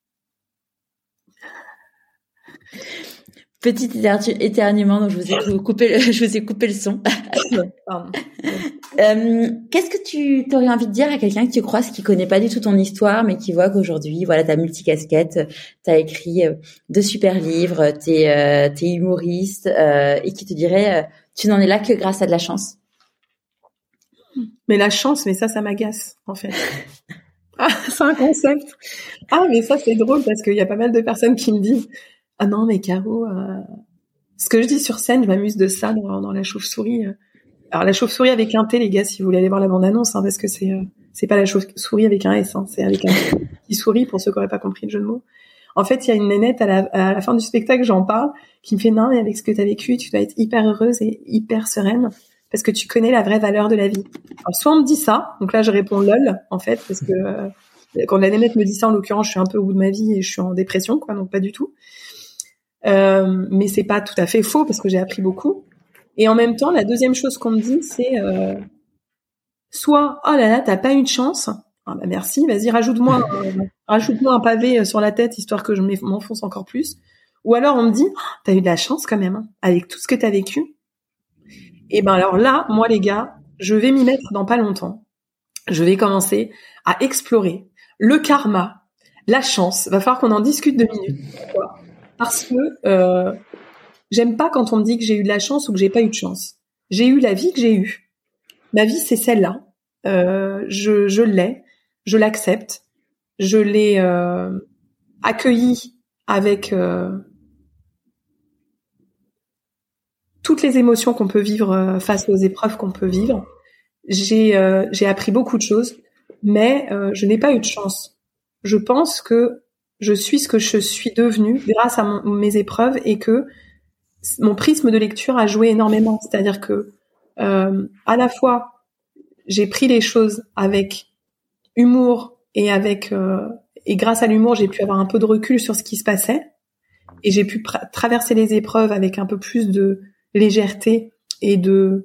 Petit éternuement, donc je vous ai coupé le son. Pardon. Qu'est-ce que tu aurais envie de dire à quelqu'un que tu croises qui connaît pas du tout ton histoire, mais qui voit qu'aujourd'hui, voilà, t'as multicasquette, t'as écrit 2 super livres, t'es humoriste, et qui te dirait, tu n'en es là que grâce à de la chance? Mais la chance, mais ça m'agace, en fait. Ah, c'est un concept. Ah, mais ça, c'est drôle parce qu'il y a pas mal de personnes qui me disent « Ah non, mais Caro, ce que je dis sur scène, je m'amuse de ça dans la chauve-souris. » Alors, la chauve-souris avec un T, les gars, si vous voulez aller voir la bande-annonce, parce que c'est pas la chauve-souris avec un S, c'est avec un petit souris, pour ceux qui n'auraient pas compris le jeu de mots. En fait, il y a une nénette à la fin du spectacle, j'en parle, qui me fait « Non, mais avec ce que t'as vécu, tu dois être hyper heureuse et hyper sereine. » Parce que tu connais la vraie valeur de la vie. Alors, soit on me dit ça, donc là je réponds lol, en fait, parce que quand la nénette me dit ça, en l'occurrence, je suis un peu au bout de ma vie et je suis en dépression, quoi, donc pas du tout. Mais c'est pas tout à fait faux, parce que j'ai appris beaucoup. Et en même temps, la deuxième chose qu'on me dit, c'est soit « Oh là là, t'as pas eu de chance. Ah bah merci, vas-y, rajoute-moi un pavé sur la tête, histoire que je m'enfonce encore plus. » Ou alors on me dit oh, « T'as eu de la chance quand même, hein, avec tout ce que t'as vécu. » Et ben alors là, moi les gars, je vais m'y mettre dans pas longtemps. Je vais commencer à explorer le karma, la chance. Va falloir qu'on en discute 2 minutes. Pourquoi ? Parce que j'aime pas quand on me dit que j'ai eu de la chance ou que j'ai pas eu de chance. J'ai eu la vie que j'ai eue. Ma vie, c'est celle-là. Je l'ai, je l'accepte, je l'ai accueillie avec toutes les émotions qu'on peut vivre face aux épreuves qu'on peut vivre. J'ai appris beaucoup de choses, mais je n'ai pas eu de chance. Je pense que je suis ce que je suis devenue grâce à mes épreuves et que mon prisme de lecture a joué énormément. C'est-à-dire que à la fois j'ai pris les choses avec humour et grâce à l'humour j'ai pu avoir un peu de recul sur ce qui se passait et j'ai pu traverser les épreuves avec un peu plus de légèreté et de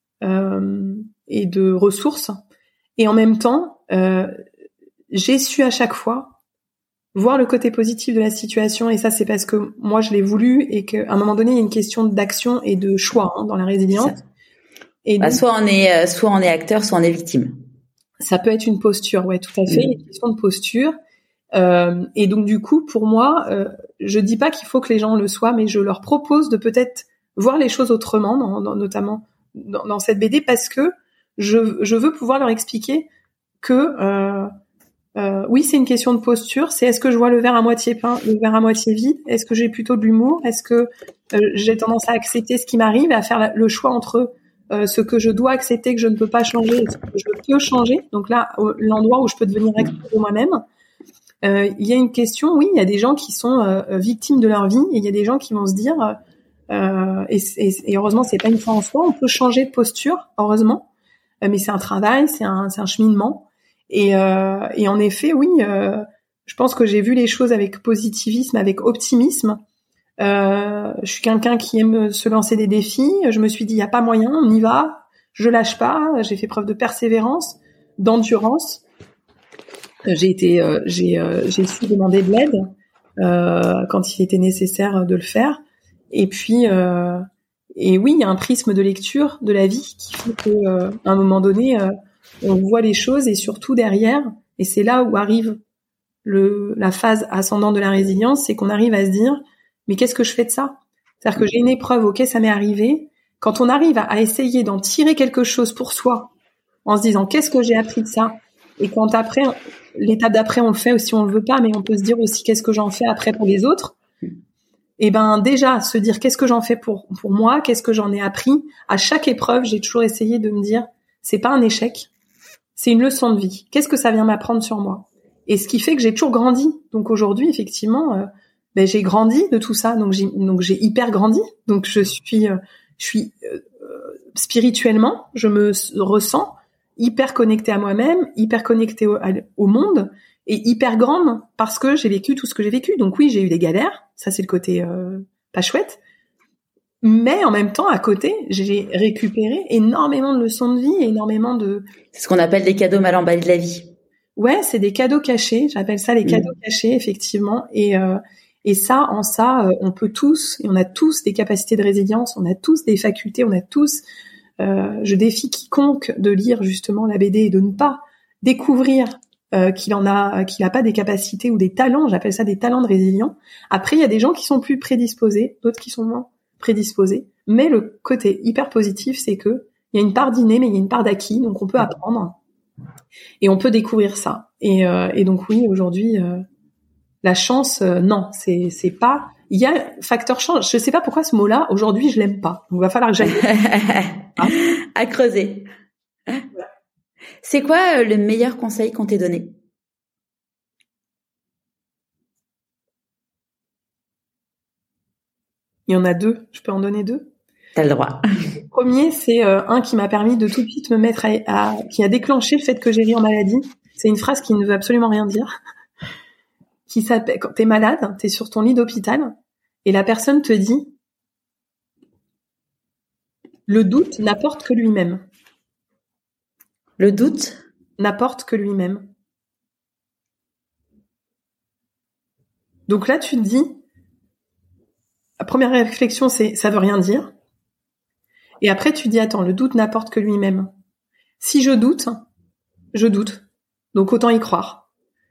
ressources. Et en même temps, j'ai su à chaque fois voir le côté positif de la situation. Et ça, c'est parce que moi, je l'ai voulu et qu'à un moment donné, il y a une question d'action et de choix dans la résilience. Et donc, soit on est acteur, soit on est victime. Ça peut être une posture, ouais, tout à fait. Une question de posture. Et donc, du coup, pour moi, je dis pas qu'il faut que les gens le soient, mais je leur propose de peut-être voir les choses autrement, notamment dans cette BD, parce que je veux pouvoir leur expliquer que oui, c'est une question de posture. C'est est-ce que je vois le verre à moitié plein, le verre à moitié vide? Est-ce que j'ai plutôt de l'humour? Est-ce que j'ai tendance à accepter ce qui m'arrive, à faire le choix entre ce que je dois accepter, que je ne peux pas changer, et ce que je peux changer? Donc là, l'endroit où je peux devenir acteur de moi-même. il y a une question, oui, il y a des gens qui sont victimes de leur vie, et il y a des gens qui vont se dire, et heureusement, c'est pas une fin en soi, on peut changer de posture, heureusement, mais c'est un travail, c'est un cheminement, et en effet, oui, je pense que j'ai vu les choses avec positivisme, avec optimisme. Je suis quelqu'un qui aime se lancer des défis. Je me suis dit, il y a pas moyen, on y va. Je lâche pas. J'ai fait preuve de persévérance, d'endurance. J'ai su demander de l'aide quand il était nécessaire de le faire. Et puis, et oui, il y a un prisme de lecture de la vie qui fait que, à un moment donné, on voit les choses, et surtout derrière. Et c'est là où arrive la phase ascendante de la résilience, c'est qu'on arrive à se dire, mais qu'est-ce que je fais de ça? C'est-à-dire que j'ai une épreuve, ok, ça m'est arrivé. Quand on arrive à essayer d'en tirer quelque chose pour soi, en se disant, qu'est-ce que j'ai appris de ça? Et quand après, l'étape d'après, on le fait aussi, on le veut pas, mais on peut se dire aussi, qu'est-ce que j'en fais après pour les autres? Et ben, déjà, se dire, qu'est-ce que j'en fais pour moi? Qu'est-ce que j'en ai appris? À chaque épreuve, j'ai toujours essayé de me dire, c'est pas un échec, c'est une leçon de vie. Qu'est-ce que ça vient m'apprendre sur moi? Et ce qui fait que j'ai toujours grandi. Donc aujourd'hui, effectivement, j'ai grandi de tout ça. Donc j'ai hyper grandi. Donc je suis spirituellement, je me ressens hyper connectée à moi-même, hyper connectée au monde, et hyper grande parce que j'ai vécu tout ce que j'ai vécu. Donc oui, j'ai eu des galères. Ça, c'est le côté pas chouette. Mais en même temps, à côté, j'ai récupéré énormément de leçons de vie, énormément de... C'est ce qu'on appelle des cadeaux mal emballés de la vie. Ouais, c'est des cadeaux cachés. J'appelle ça les cadeaux cachés, effectivement. Et ça, on peut tous, et on a tous des capacités de résilience, on a tous des facultés, on a tous... je défie quiconque de lire justement la BD et de ne pas découvrir qu'il a pas des capacités ou des talents. J'appelle ça des talents de résilience. Après, il y a des gens qui sont plus prédisposés, d'autres qui sont moins prédisposés. Mais le côté hyper positif, c'est que il y a une part d'inné, mais il y a une part d'acquis, donc on peut apprendre. Et on peut découvrir ça. Et donc oui, aujourd'hui, la chance, non, c'est pas. Il y a facteur chance. Je sais pas pourquoi ce mot-là, aujourd'hui, je l'aime pas. Donc, il va falloir que j'aille. À creuser. Voilà. C'est quoi le meilleur conseil qu'on t'ait donné? Il y en a deux. Je peux en donner deux? T'as le droit. Le premier, c'est un qui m'a permis de tout de suite me mettre qui a déclenché le fait que j'ai ri en maladie. C'est une phrase qui ne veut absolument rien dire. Qui s'appelle, quand t'es malade, t'es sur ton lit d'hôpital, et la personne te dit, le doute n'apporte que lui-même. Le doute n'apporte que lui-même. Donc là, tu te dis, la première réflexion, c'est, ça veut rien dire. Et après, tu dis, attends, le doute n'apporte que lui-même. Si je doute, je doute. Donc autant y croire.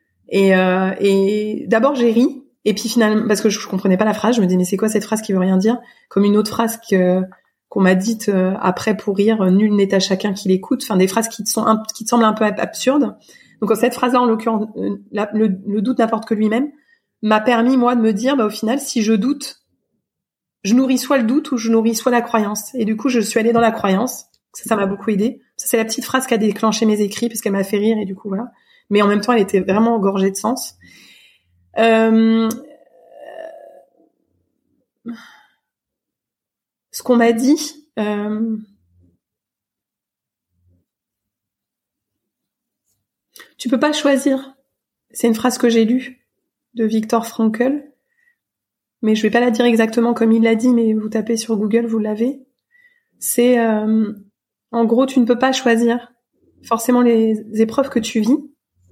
Et d'abord, j'ai ri. Et puis finalement, parce que je comprenais pas la phrase, je me dis, mais c'est quoi cette phrase qui veut rien dire? Comme une autre phrase qu'on m'a dite après pour rire, nul n'est à chacun qui l'écoute. Enfin, des phrases qui te semblent un peu absurdes. Donc cette phrase-là, en l'occurrence, le doute n'apporte que lui-même, m'a permis, moi, de me dire, au final, si je doute, je nourris soit le doute ou je nourris soit la croyance. Et du coup, je suis allée dans la croyance. Ça m'a beaucoup aidé. Ça, c'est la petite phrase qui a déclenché mes écrits parce qu'elle m'a fait rire et du coup, voilà. Mais en même temps, elle était vraiment gorgée de sens. Ce qu'on m'a dit, tu peux pas choisir. C'est une phrase que j'ai lue de Viktor Frankl, mais je vais pas la dire exactement comme il l'a dit, mais vous tapez sur Google, vous l'avez. C'est, en gros, tu ne peux pas choisir forcément les épreuves que tu vis.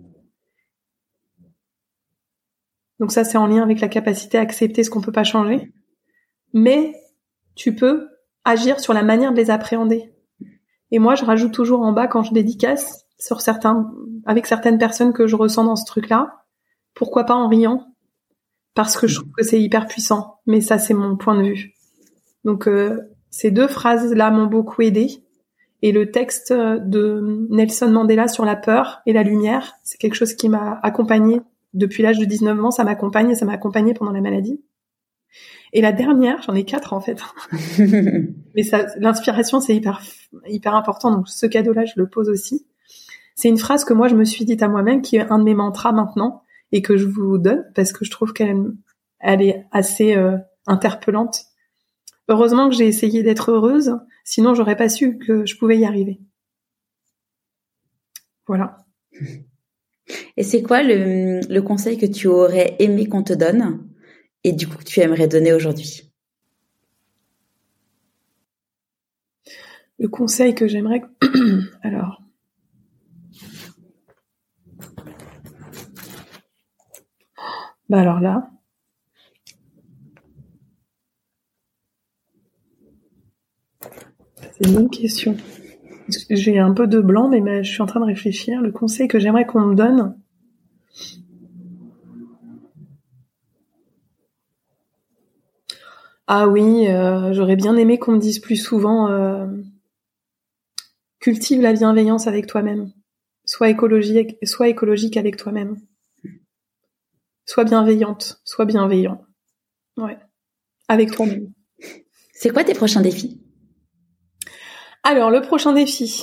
Donc ça, c'est en lien avec la capacité à accepter ce qu'on peut pas changer. Mais tu peux agir sur la manière de les appréhender. Et moi, je rajoute toujours en bas, quand je dédicace, avec certaines personnes que je ressens dans ce truc-là, pourquoi pas en riant? Parce que je trouve que c'est hyper puissant. Mais ça, c'est mon point de vue. Donc, ces deux phrases-là m'ont beaucoup aidée. Et le texte de Nelson Mandela sur la peur et la lumière, c'est quelque chose qui m'a accompagnée depuis l'âge de 19 ans. Ça m'accompagne et ça m'a accompagnée pendant la maladie. Et la dernière, j'en ai 4 en fait. Mais ça, l'inspiration, c'est hyper important. Donc ce cadeau-là, je le pose aussi. C'est une phrase que moi, je me suis dite à moi-même, qui est un de mes mantras maintenant. et que je vous donne parce que je trouve qu'elle est assez interpellante. Heureusement que j'ai essayé d'être heureuse, sinon j'aurais pas su que je pouvais y arriver. Voilà. Et c'est quoi le conseil que tu aurais aimé qu'on te donne et du coup que tu aimerais donner aujourd'hui? Le conseil que j'aimerais... Alors... alors là... C'est une bonne question. J'ai un peu de blanc, mais je suis en train de réfléchir. Le conseil que j'aimerais qu'on me donne... Ah oui, j'aurais bien aimé qu'on me dise plus souvent cultive la bienveillance avec toi-même. Sois écologique avec toi-même. Sois bienveillante, sois bienveillant. Ouais. Avec toi-même. C'est quoi tes prochains défis? Alors, le prochain défi,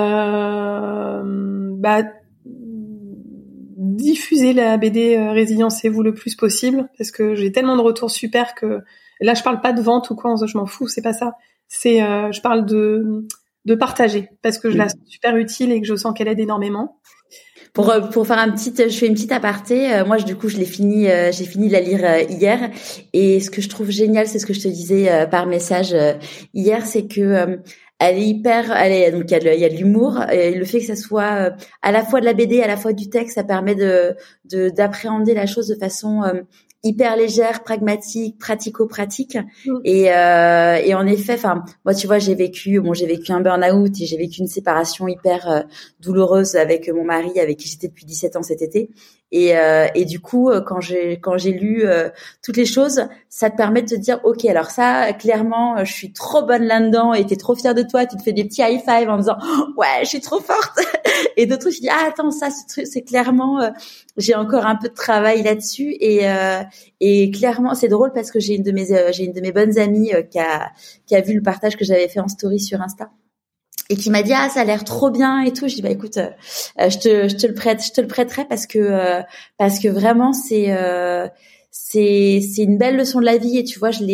diffuser la BD Résilience-vous le plus possible, parce que j'ai tellement de retours super que là je parle pas de vente ou quoi, je m'en fous, c'est pas ça. C'est je parle de partager, parce que je la sens super utile et que je sens qu'elle aide énormément. Pour faire je fais une petite aparté. Moi, du coup, j'ai fini de la lire hier. Et ce que je trouve génial, c'est ce que je te disais par message hier, c'est que donc il y a de l'humour. Et le fait que ça soit à la fois de la BD, à la fois du texte, ça permet d'appréhender la chose de façon hyper légère, pragmatique, pratico-pratique. Et en effet, moi, tu vois, j'ai vécu un burn-out et j'ai vécu une séparation hyper douloureuse avec mon mari, avec qui j'étais depuis 17 ans cet été. Et du coup, quand j'ai lu toutes les choses, ça te permet de te dire, ok, alors ça, clairement, je suis trop bonne là-dedans et t'es trop fière de toi, tu te fais des petits high five en disant, ouais, je suis trop forte. Et d'autres trucs, je dis, attends, ça, ce truc, c'est clairement, j'ai encore un peu de travail là-dessus. Et clairement, c'est drôle parce que j'ai une de mes bonnes amies qui a vu le partage que j'avais fait en story sur Insta. Et qui m'a dit ça a l'air trop bien et tout. Je dis écoute, je te le prêterai parce que vraiment c'est une belle leçon de la vie. Et tu vois, je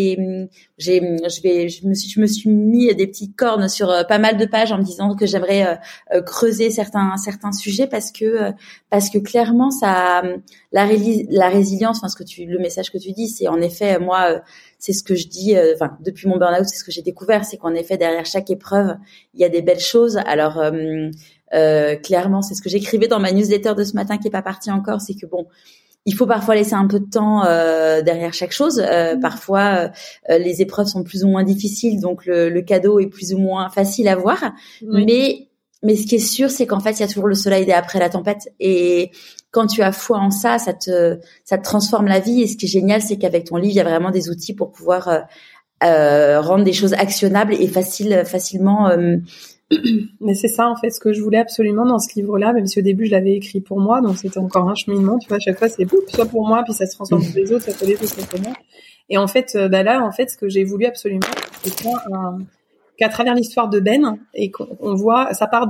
me suis mis des petites cornes sur pas mal de pages en me disant que j'aimerais creuser certains sujets parce que clairement ça la résilience, le message que tu dis, c'est en effet moi c'est ce que je dis depuis mon burn-out, c'est ce que j'ai découvert, c'est qu'en effet derrière chaque épreuve il y a des belles choses. Alors clairement, c'est ce que j'écrivais dans ma newsletter de ce matin qui est pas partie encore, c'est que bon, il faut parfois laisser un peu de temps derrière chaque chose. Parfois, les épreuves sont plus ou moins difficiles, donc le cadeau est plus ou moins facile à voir. Oui. Mais ce qui est sûr, c'est qu'en fait, il y a toujours le soleil après la tempête. Et quand tu as foi en ça, ça te transforme la vie. Et ce qui est génial, c'est qu'avec ton livre, il y a vraiment des outils pour pouvoir rendre des choses actionnables et facilement. Mais c'est ça, en fait, ce que je voulais absolument dans ce livre-là, même si au début je l'avais écrit pour moi, donc c'était encore un cheminement, tu vois, à chaque fois c'est soit pour moi, puis ça se transforme pour les autres, ça fait les autres, ça fait moi. Et en fait, là, en fait, ce que j'ai voulu absolument, c'est qu'à travers l'histoire de Ben, et qu'on voit, ça part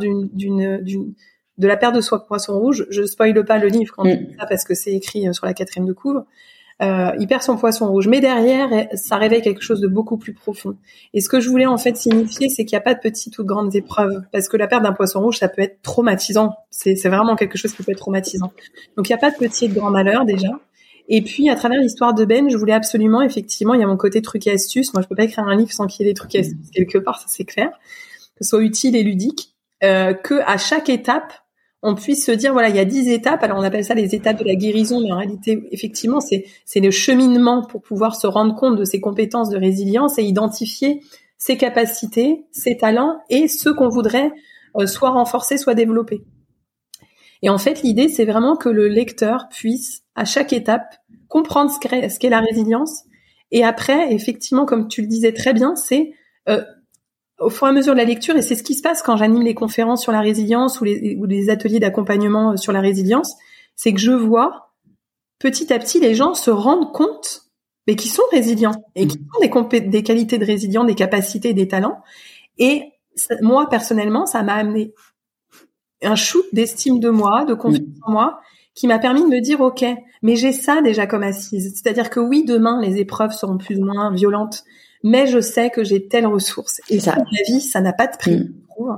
de la perte de soie poisson rouge. Je spoile pas le livre quand je dis ça parce que c'est écrit sur la 4e de couve. Il perd son poisson rouge, mais derrière, ça réveille quelque chose de beaucoup plus profond. Et ce que je voulais en fait signifier, c'est qu'il n'y a pas de petites ou de grandes épreuves, parce que la perte d'un poisson rouge, ça peut être traumatisant. C'est vraiment quelque chose qui peut être traumatisant. Donc il n'y a pas de petit et de grand malheur déjà. Et puis à travers l'histoire de Ben, je voulais absolument, effectivement, il y a mon côté truc et astuce. Moi, je peux pas écrire un livre sans qu'il y ait des trucs et astuces quelque part, ça c'est clair, que ce soit utile et ludique, que à chaque étape on puisse se dire, voilà, il y a 10 étapes. Alors, on appelle ça les étapes de la guérison, mais en réalité, effectivement, c'est le cheminement pour pouvoir se rendre compte de ses compétences de résilience et identifier ses capacités, ses talents et ceux qu'on voudrait soit renforcer, soit développer. Et en fait, l'idée, c'est vraiment que le lecteur puisse, à chaque étape, comprendre ce qu'est la résilience. Et après, effectivement, comme tu le disais très bien, c'est au fur et à mesure de la lecture, et c'est ce qui se passe quand j'anime les conférences sur la résilience ou les ateliers d'accompagnement sur la résilience, c'est que je vois petit à petit les gens se rendent compte mais qu'ils sont résilients et qu'ils ont des qualités de résilience, des capacités, des talents. Et moi, personnellement, ça m'a amené un shoot d'estime de moi, de confiance en moi, qui m'a permis de me dire, ok, Mais j'ai ça déjà comme assise. C'est-à-dire que oui, demain, les épreuves seront plus ou moins violentes, mais je sais que j'ai telle ressource. Et ça, la vie, ça n'a pas de prix, je trouve.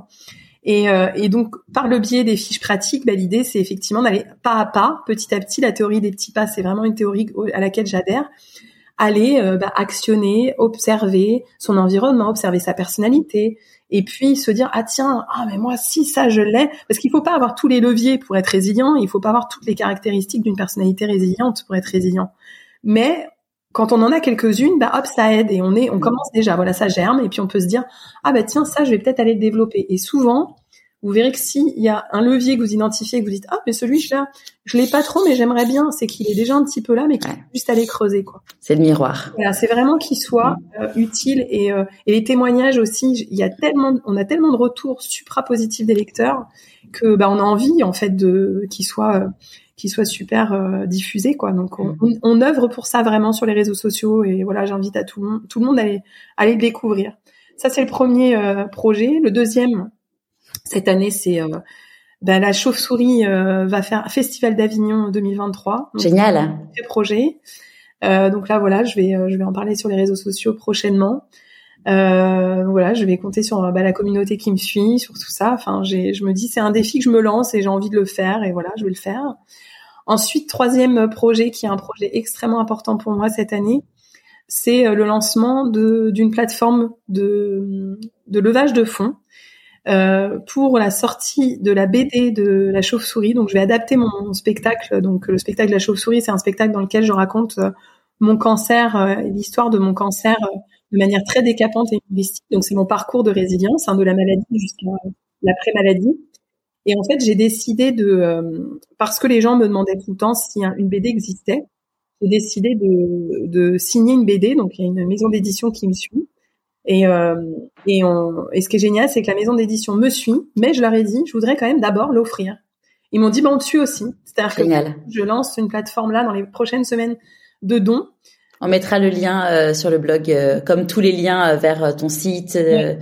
Et donc, par le biais des fiches pratiques, l'idée, c'est effectivement d'aller pas à pas, petit à petit. La théorie des petits pas, c'est vraiment une théorie à laquelle j'adhère. Aller actionner, observer son environnement, observer sa personnalité, et puis se dire mais moi si ça je l'ai, parce qu'il faut pas avoir tous les leviers pour être résilient, il faut pas avoir toutes les caractéristiques d'une personnalité résiliente pour être résilient. Mais quand on en a quelques-unes, ça aide et on commence déjà, voilà, ça germe et puis on peut se dire ça je vais peut-être aller le développer. Et souvent vous verrez que s'il y a un levier que vous identifiez, que vous dites mais celui-là, je l'ai pas trop, mais j'aimerais bien, c'est qu'il est déjà un petit peu là, mais qu'il faut juste aller creuser, quoi. C'est le miroir. Voilà, c'est vraiment qu'il soit utile et les témoignages aussi. On a tellement de retours supra-positifs des lecteurs que on a envie en fait qu'ils soient super diffusés, quoi. Donc on œuvre pour ça vraiment sur les réseaux sociaux et voilà, j'invite à tout le monde à aller le découvrir. Ça c'est le premier projet. Le deuxième, cette année, c'est la Chauve-souris va faire un Festival d'Avignon 2023. Donc, génial. C'est un projet. Donc là, voilà, je vais en parler sur les réseaux sociaux prochainement. Voilà, je vais compter sur la communauté qui me suit, sur tout ça. Enfin, je me dis, c'est un défi que je me lance et j'ai envie de le faire. Et voilà, je vais le faire. Ensuite, troisième projet, qui est un projet extrêmement important pour moi cette année, c'est le lancement d'une plateforme de levage de fonds. Pour la sortie de la BD de la Chauve-souris. Donc je vais adapter mon spectacle. Donc le spectacle de la Chauve-souris, c'est un spectacle dans lequel je raconte mon cancer, l'histoire de mon cancer de manière très décapante et humoristique. Donc c'est mon parcours de résilience, de la maladie jusqu'à l'après-maladie. Et en fait, j'ai décidé parce que les gens me demandaient tout le temps si une BD existait, j'ai décidé de signer une BD. Donc il y a une maison d'édition qui me suit. Et ce qui est génial, c'est que la maison d'édition me suit, mais je leur ai dit, je voudrais quand même d'abord l'offrir. Ils m'ont dit, on te suit aussi. C'est-à-dire génial. Que je lance une plateforme là dans les prochaines semaines de dons. On mettra le lien sur le blog, comme tous les liens vers ton site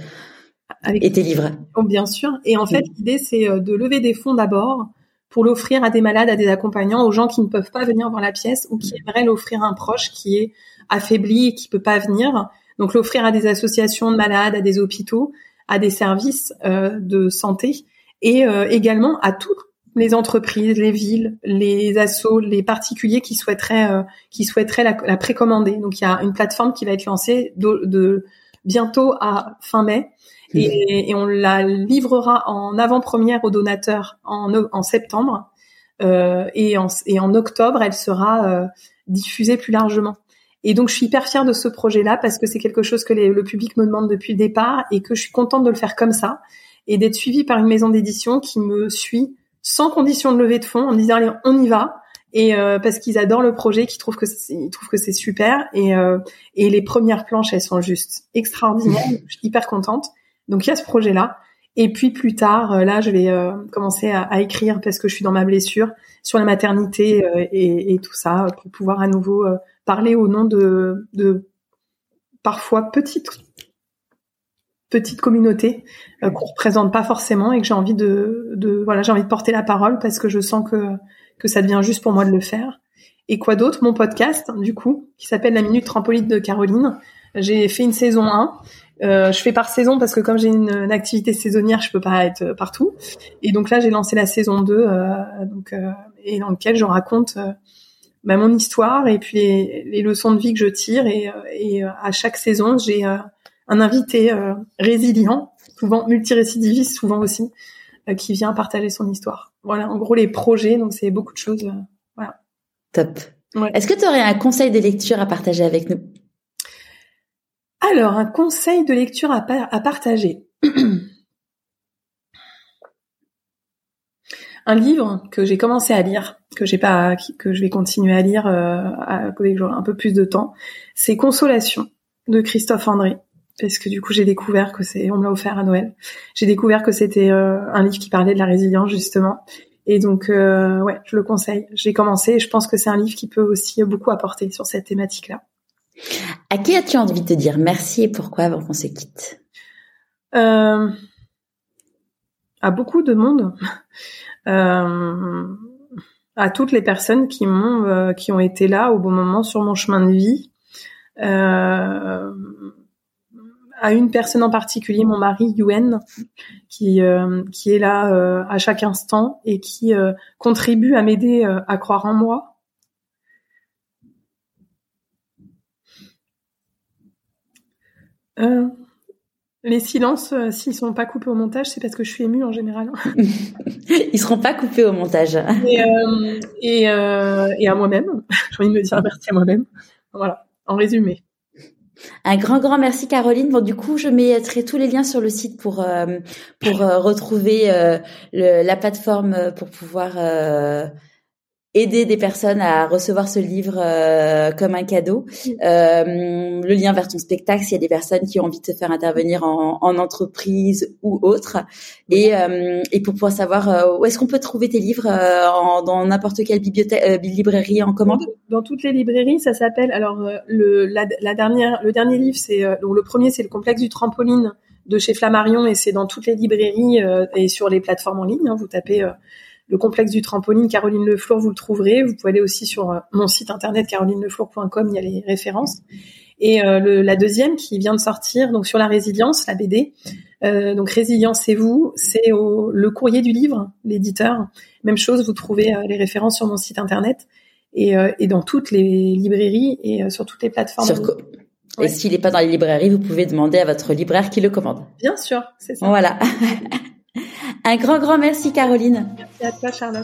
et tes livres. Bien sûr. Et en fait, l'idée, c'est de lever des fonds d'abord pour l'offrir à des malades, à des accompagnants, aux gens qui ne peuvent pas venir voir la pièce ou qui aimeraient l'offrir à un proche qui est affaibli et qui peut pas venir. Donc l'offrir à des associations de malades, à des hôpitaux, à des services de santé et également à toutes les entreprises, les villes, les assos, les particuliers qui souhaiteraient la précommander. Donc il y a une plateforme qui va être lancée de bientôt à fin mai et on la livrera en avant-première aux donateurs en septembre et en octobre elle sera diffusée plus largement. Et donc, je suis hyper fière de ce projet-là parce que c'est quelque chose que le public me demande depuis le départ et que je suis contente de le faire comme ça et d'être suivie par une maison d'édition qui me suit sans condition de levée de fonds en me disant allez, on y va et parce qu'ils adorent le projet, qu'ils trouvent que c'est super et les premières planches elles sont juste extraordinaires. Je suis hyper contente. Donc il y a ce projet-là et puis plus tard là je vais commencer à écrire parce que je suis dans ma blessure sur la maternité et tout ça pour pouvoir à nouveau parler au nom de parfois petites communautés qu'on représente pas forcément et que j'ai envie j'ai envie de porter la parole parce que je sens que ça devient juste pour moi de le faire. Et quoi d'autre? Mon podcast, du coup, qui s'appelle La Minute Trampoline de Caroline. J'ai fait une saison 1. Je fais par saison parce que comme j'ai une activité saisonnière, je peux pas être partout. Et donc là, j'ai lancé la saison 2, et dans lequel je raconte mon histoire et puis les leçons de vie que je tire et à chaque saison j'ai un invité résilient, souvent multirécidiviste, souvent aussi qui vient partager son histoire. Voilà, en gros les projets, donc c'est beaucoup de choses. Voilà. Top. Ouais. Est-ce que tu aurais un conseil de lecture à partager avec nous? Alors, un conseil de lecture à partager. Un livre que j'ai commencé à lire, que je vais continuer à lire avec un peu plus de temps, c'est Consolation de Christophe André, parce que du coup j'ai découvert on me l'a offert à Noël. J'ai découvert que c'était un livre qui parlait de la résilience justement, et donc je le conseille. J'ai commencé et je pense que c'est un livre qui peut aussi beaucoup apporter sur cette thématique-là. À qui as-tu envie de te dire merci et pourquoi avant qu'on se quitte? À beaucoup de monde. À à toutes les personnes qui ont été là au bon moment sur mon chemin de vie. À une personne en particulier, mon mari Yuen, qui est là à chaque instant et qui contribue à m'aider à croire en moi. Les silences, s'ils sont pas coupés au montage, c'est parce que je suis émue en général. Ils seront pas coupés au montage. Et à moi-même. J'ai envie de me dire merci à moi-même. Voilà, en résumé. Un grand merci Caroline. Bon, du coup, je mettrai tous les liens sur le site pour retrouver la plateforme pour pouvoir aider des personnes à recevoir ce livre comme un cadeau. Le lien vers ton spectacle, s'il y a des personnes qui ont envie de te faire intervenir en entreprise ou autre. Et pour pouvoir savoir où est-ce qu'on peut trouver tes livres dans n'importe quelle librairie en commande. Dans toutes les librairies, ça s'appelle. Alors le dernier livre, c'est donc le premier, c'est le complexe du trampoline de chez Flammarion et c'est dans toutes les librairies et sur les plateformes en ligne. Vous tapez le complexe du trampoline, Caroline Leflour, vous le trouverez. Vous pouvez aller aussi sur mon site internet carolineleflour.com, il y a les références. Et la deuxième qui vient de sortir, donc sur la résilience, la BD. Donc Résilience-vous, c'est le courrier du livre, l'éditeur. Même chose, vous trouvez les références sur mon site internet et dans toutes les librairies et sur toutes les plateformes. Et s'il n'est pas dans les librairies, vous pouvez demander à votre libraire qui le commande. Bien sûr, c'est ça. Voilà. Un grand merci Caroline. Merci à toi Charlotte.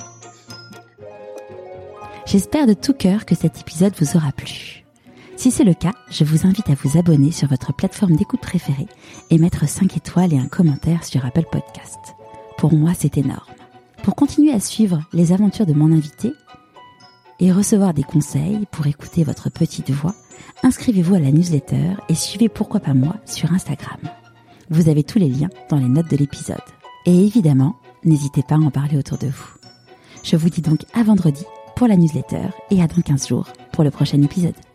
J'espère de tout cœur que cet épisode vous aura plu. Si c'est le cas, je vous invite à vous abonner sur votre plateforme d'écoute préférée et mettre 5 étoiles et un commentaire sur Apple Podcast. Pour moi, c'est énorme. Pour continuer à suivre les aventures de mon invité et recevoir des conseils pour écouter votre petite voix, inscrivez-vous à la newsletter et suivez Pourquoi pas moi sur Instagram. Vous avez tous les liens dans les notes de l'épisode. Et évidemment, n'hésitez pas à en parler autour de vous. Je vous dis donc à vendredi pour la newsletter et à dans 15 jours pour le prochain épisode.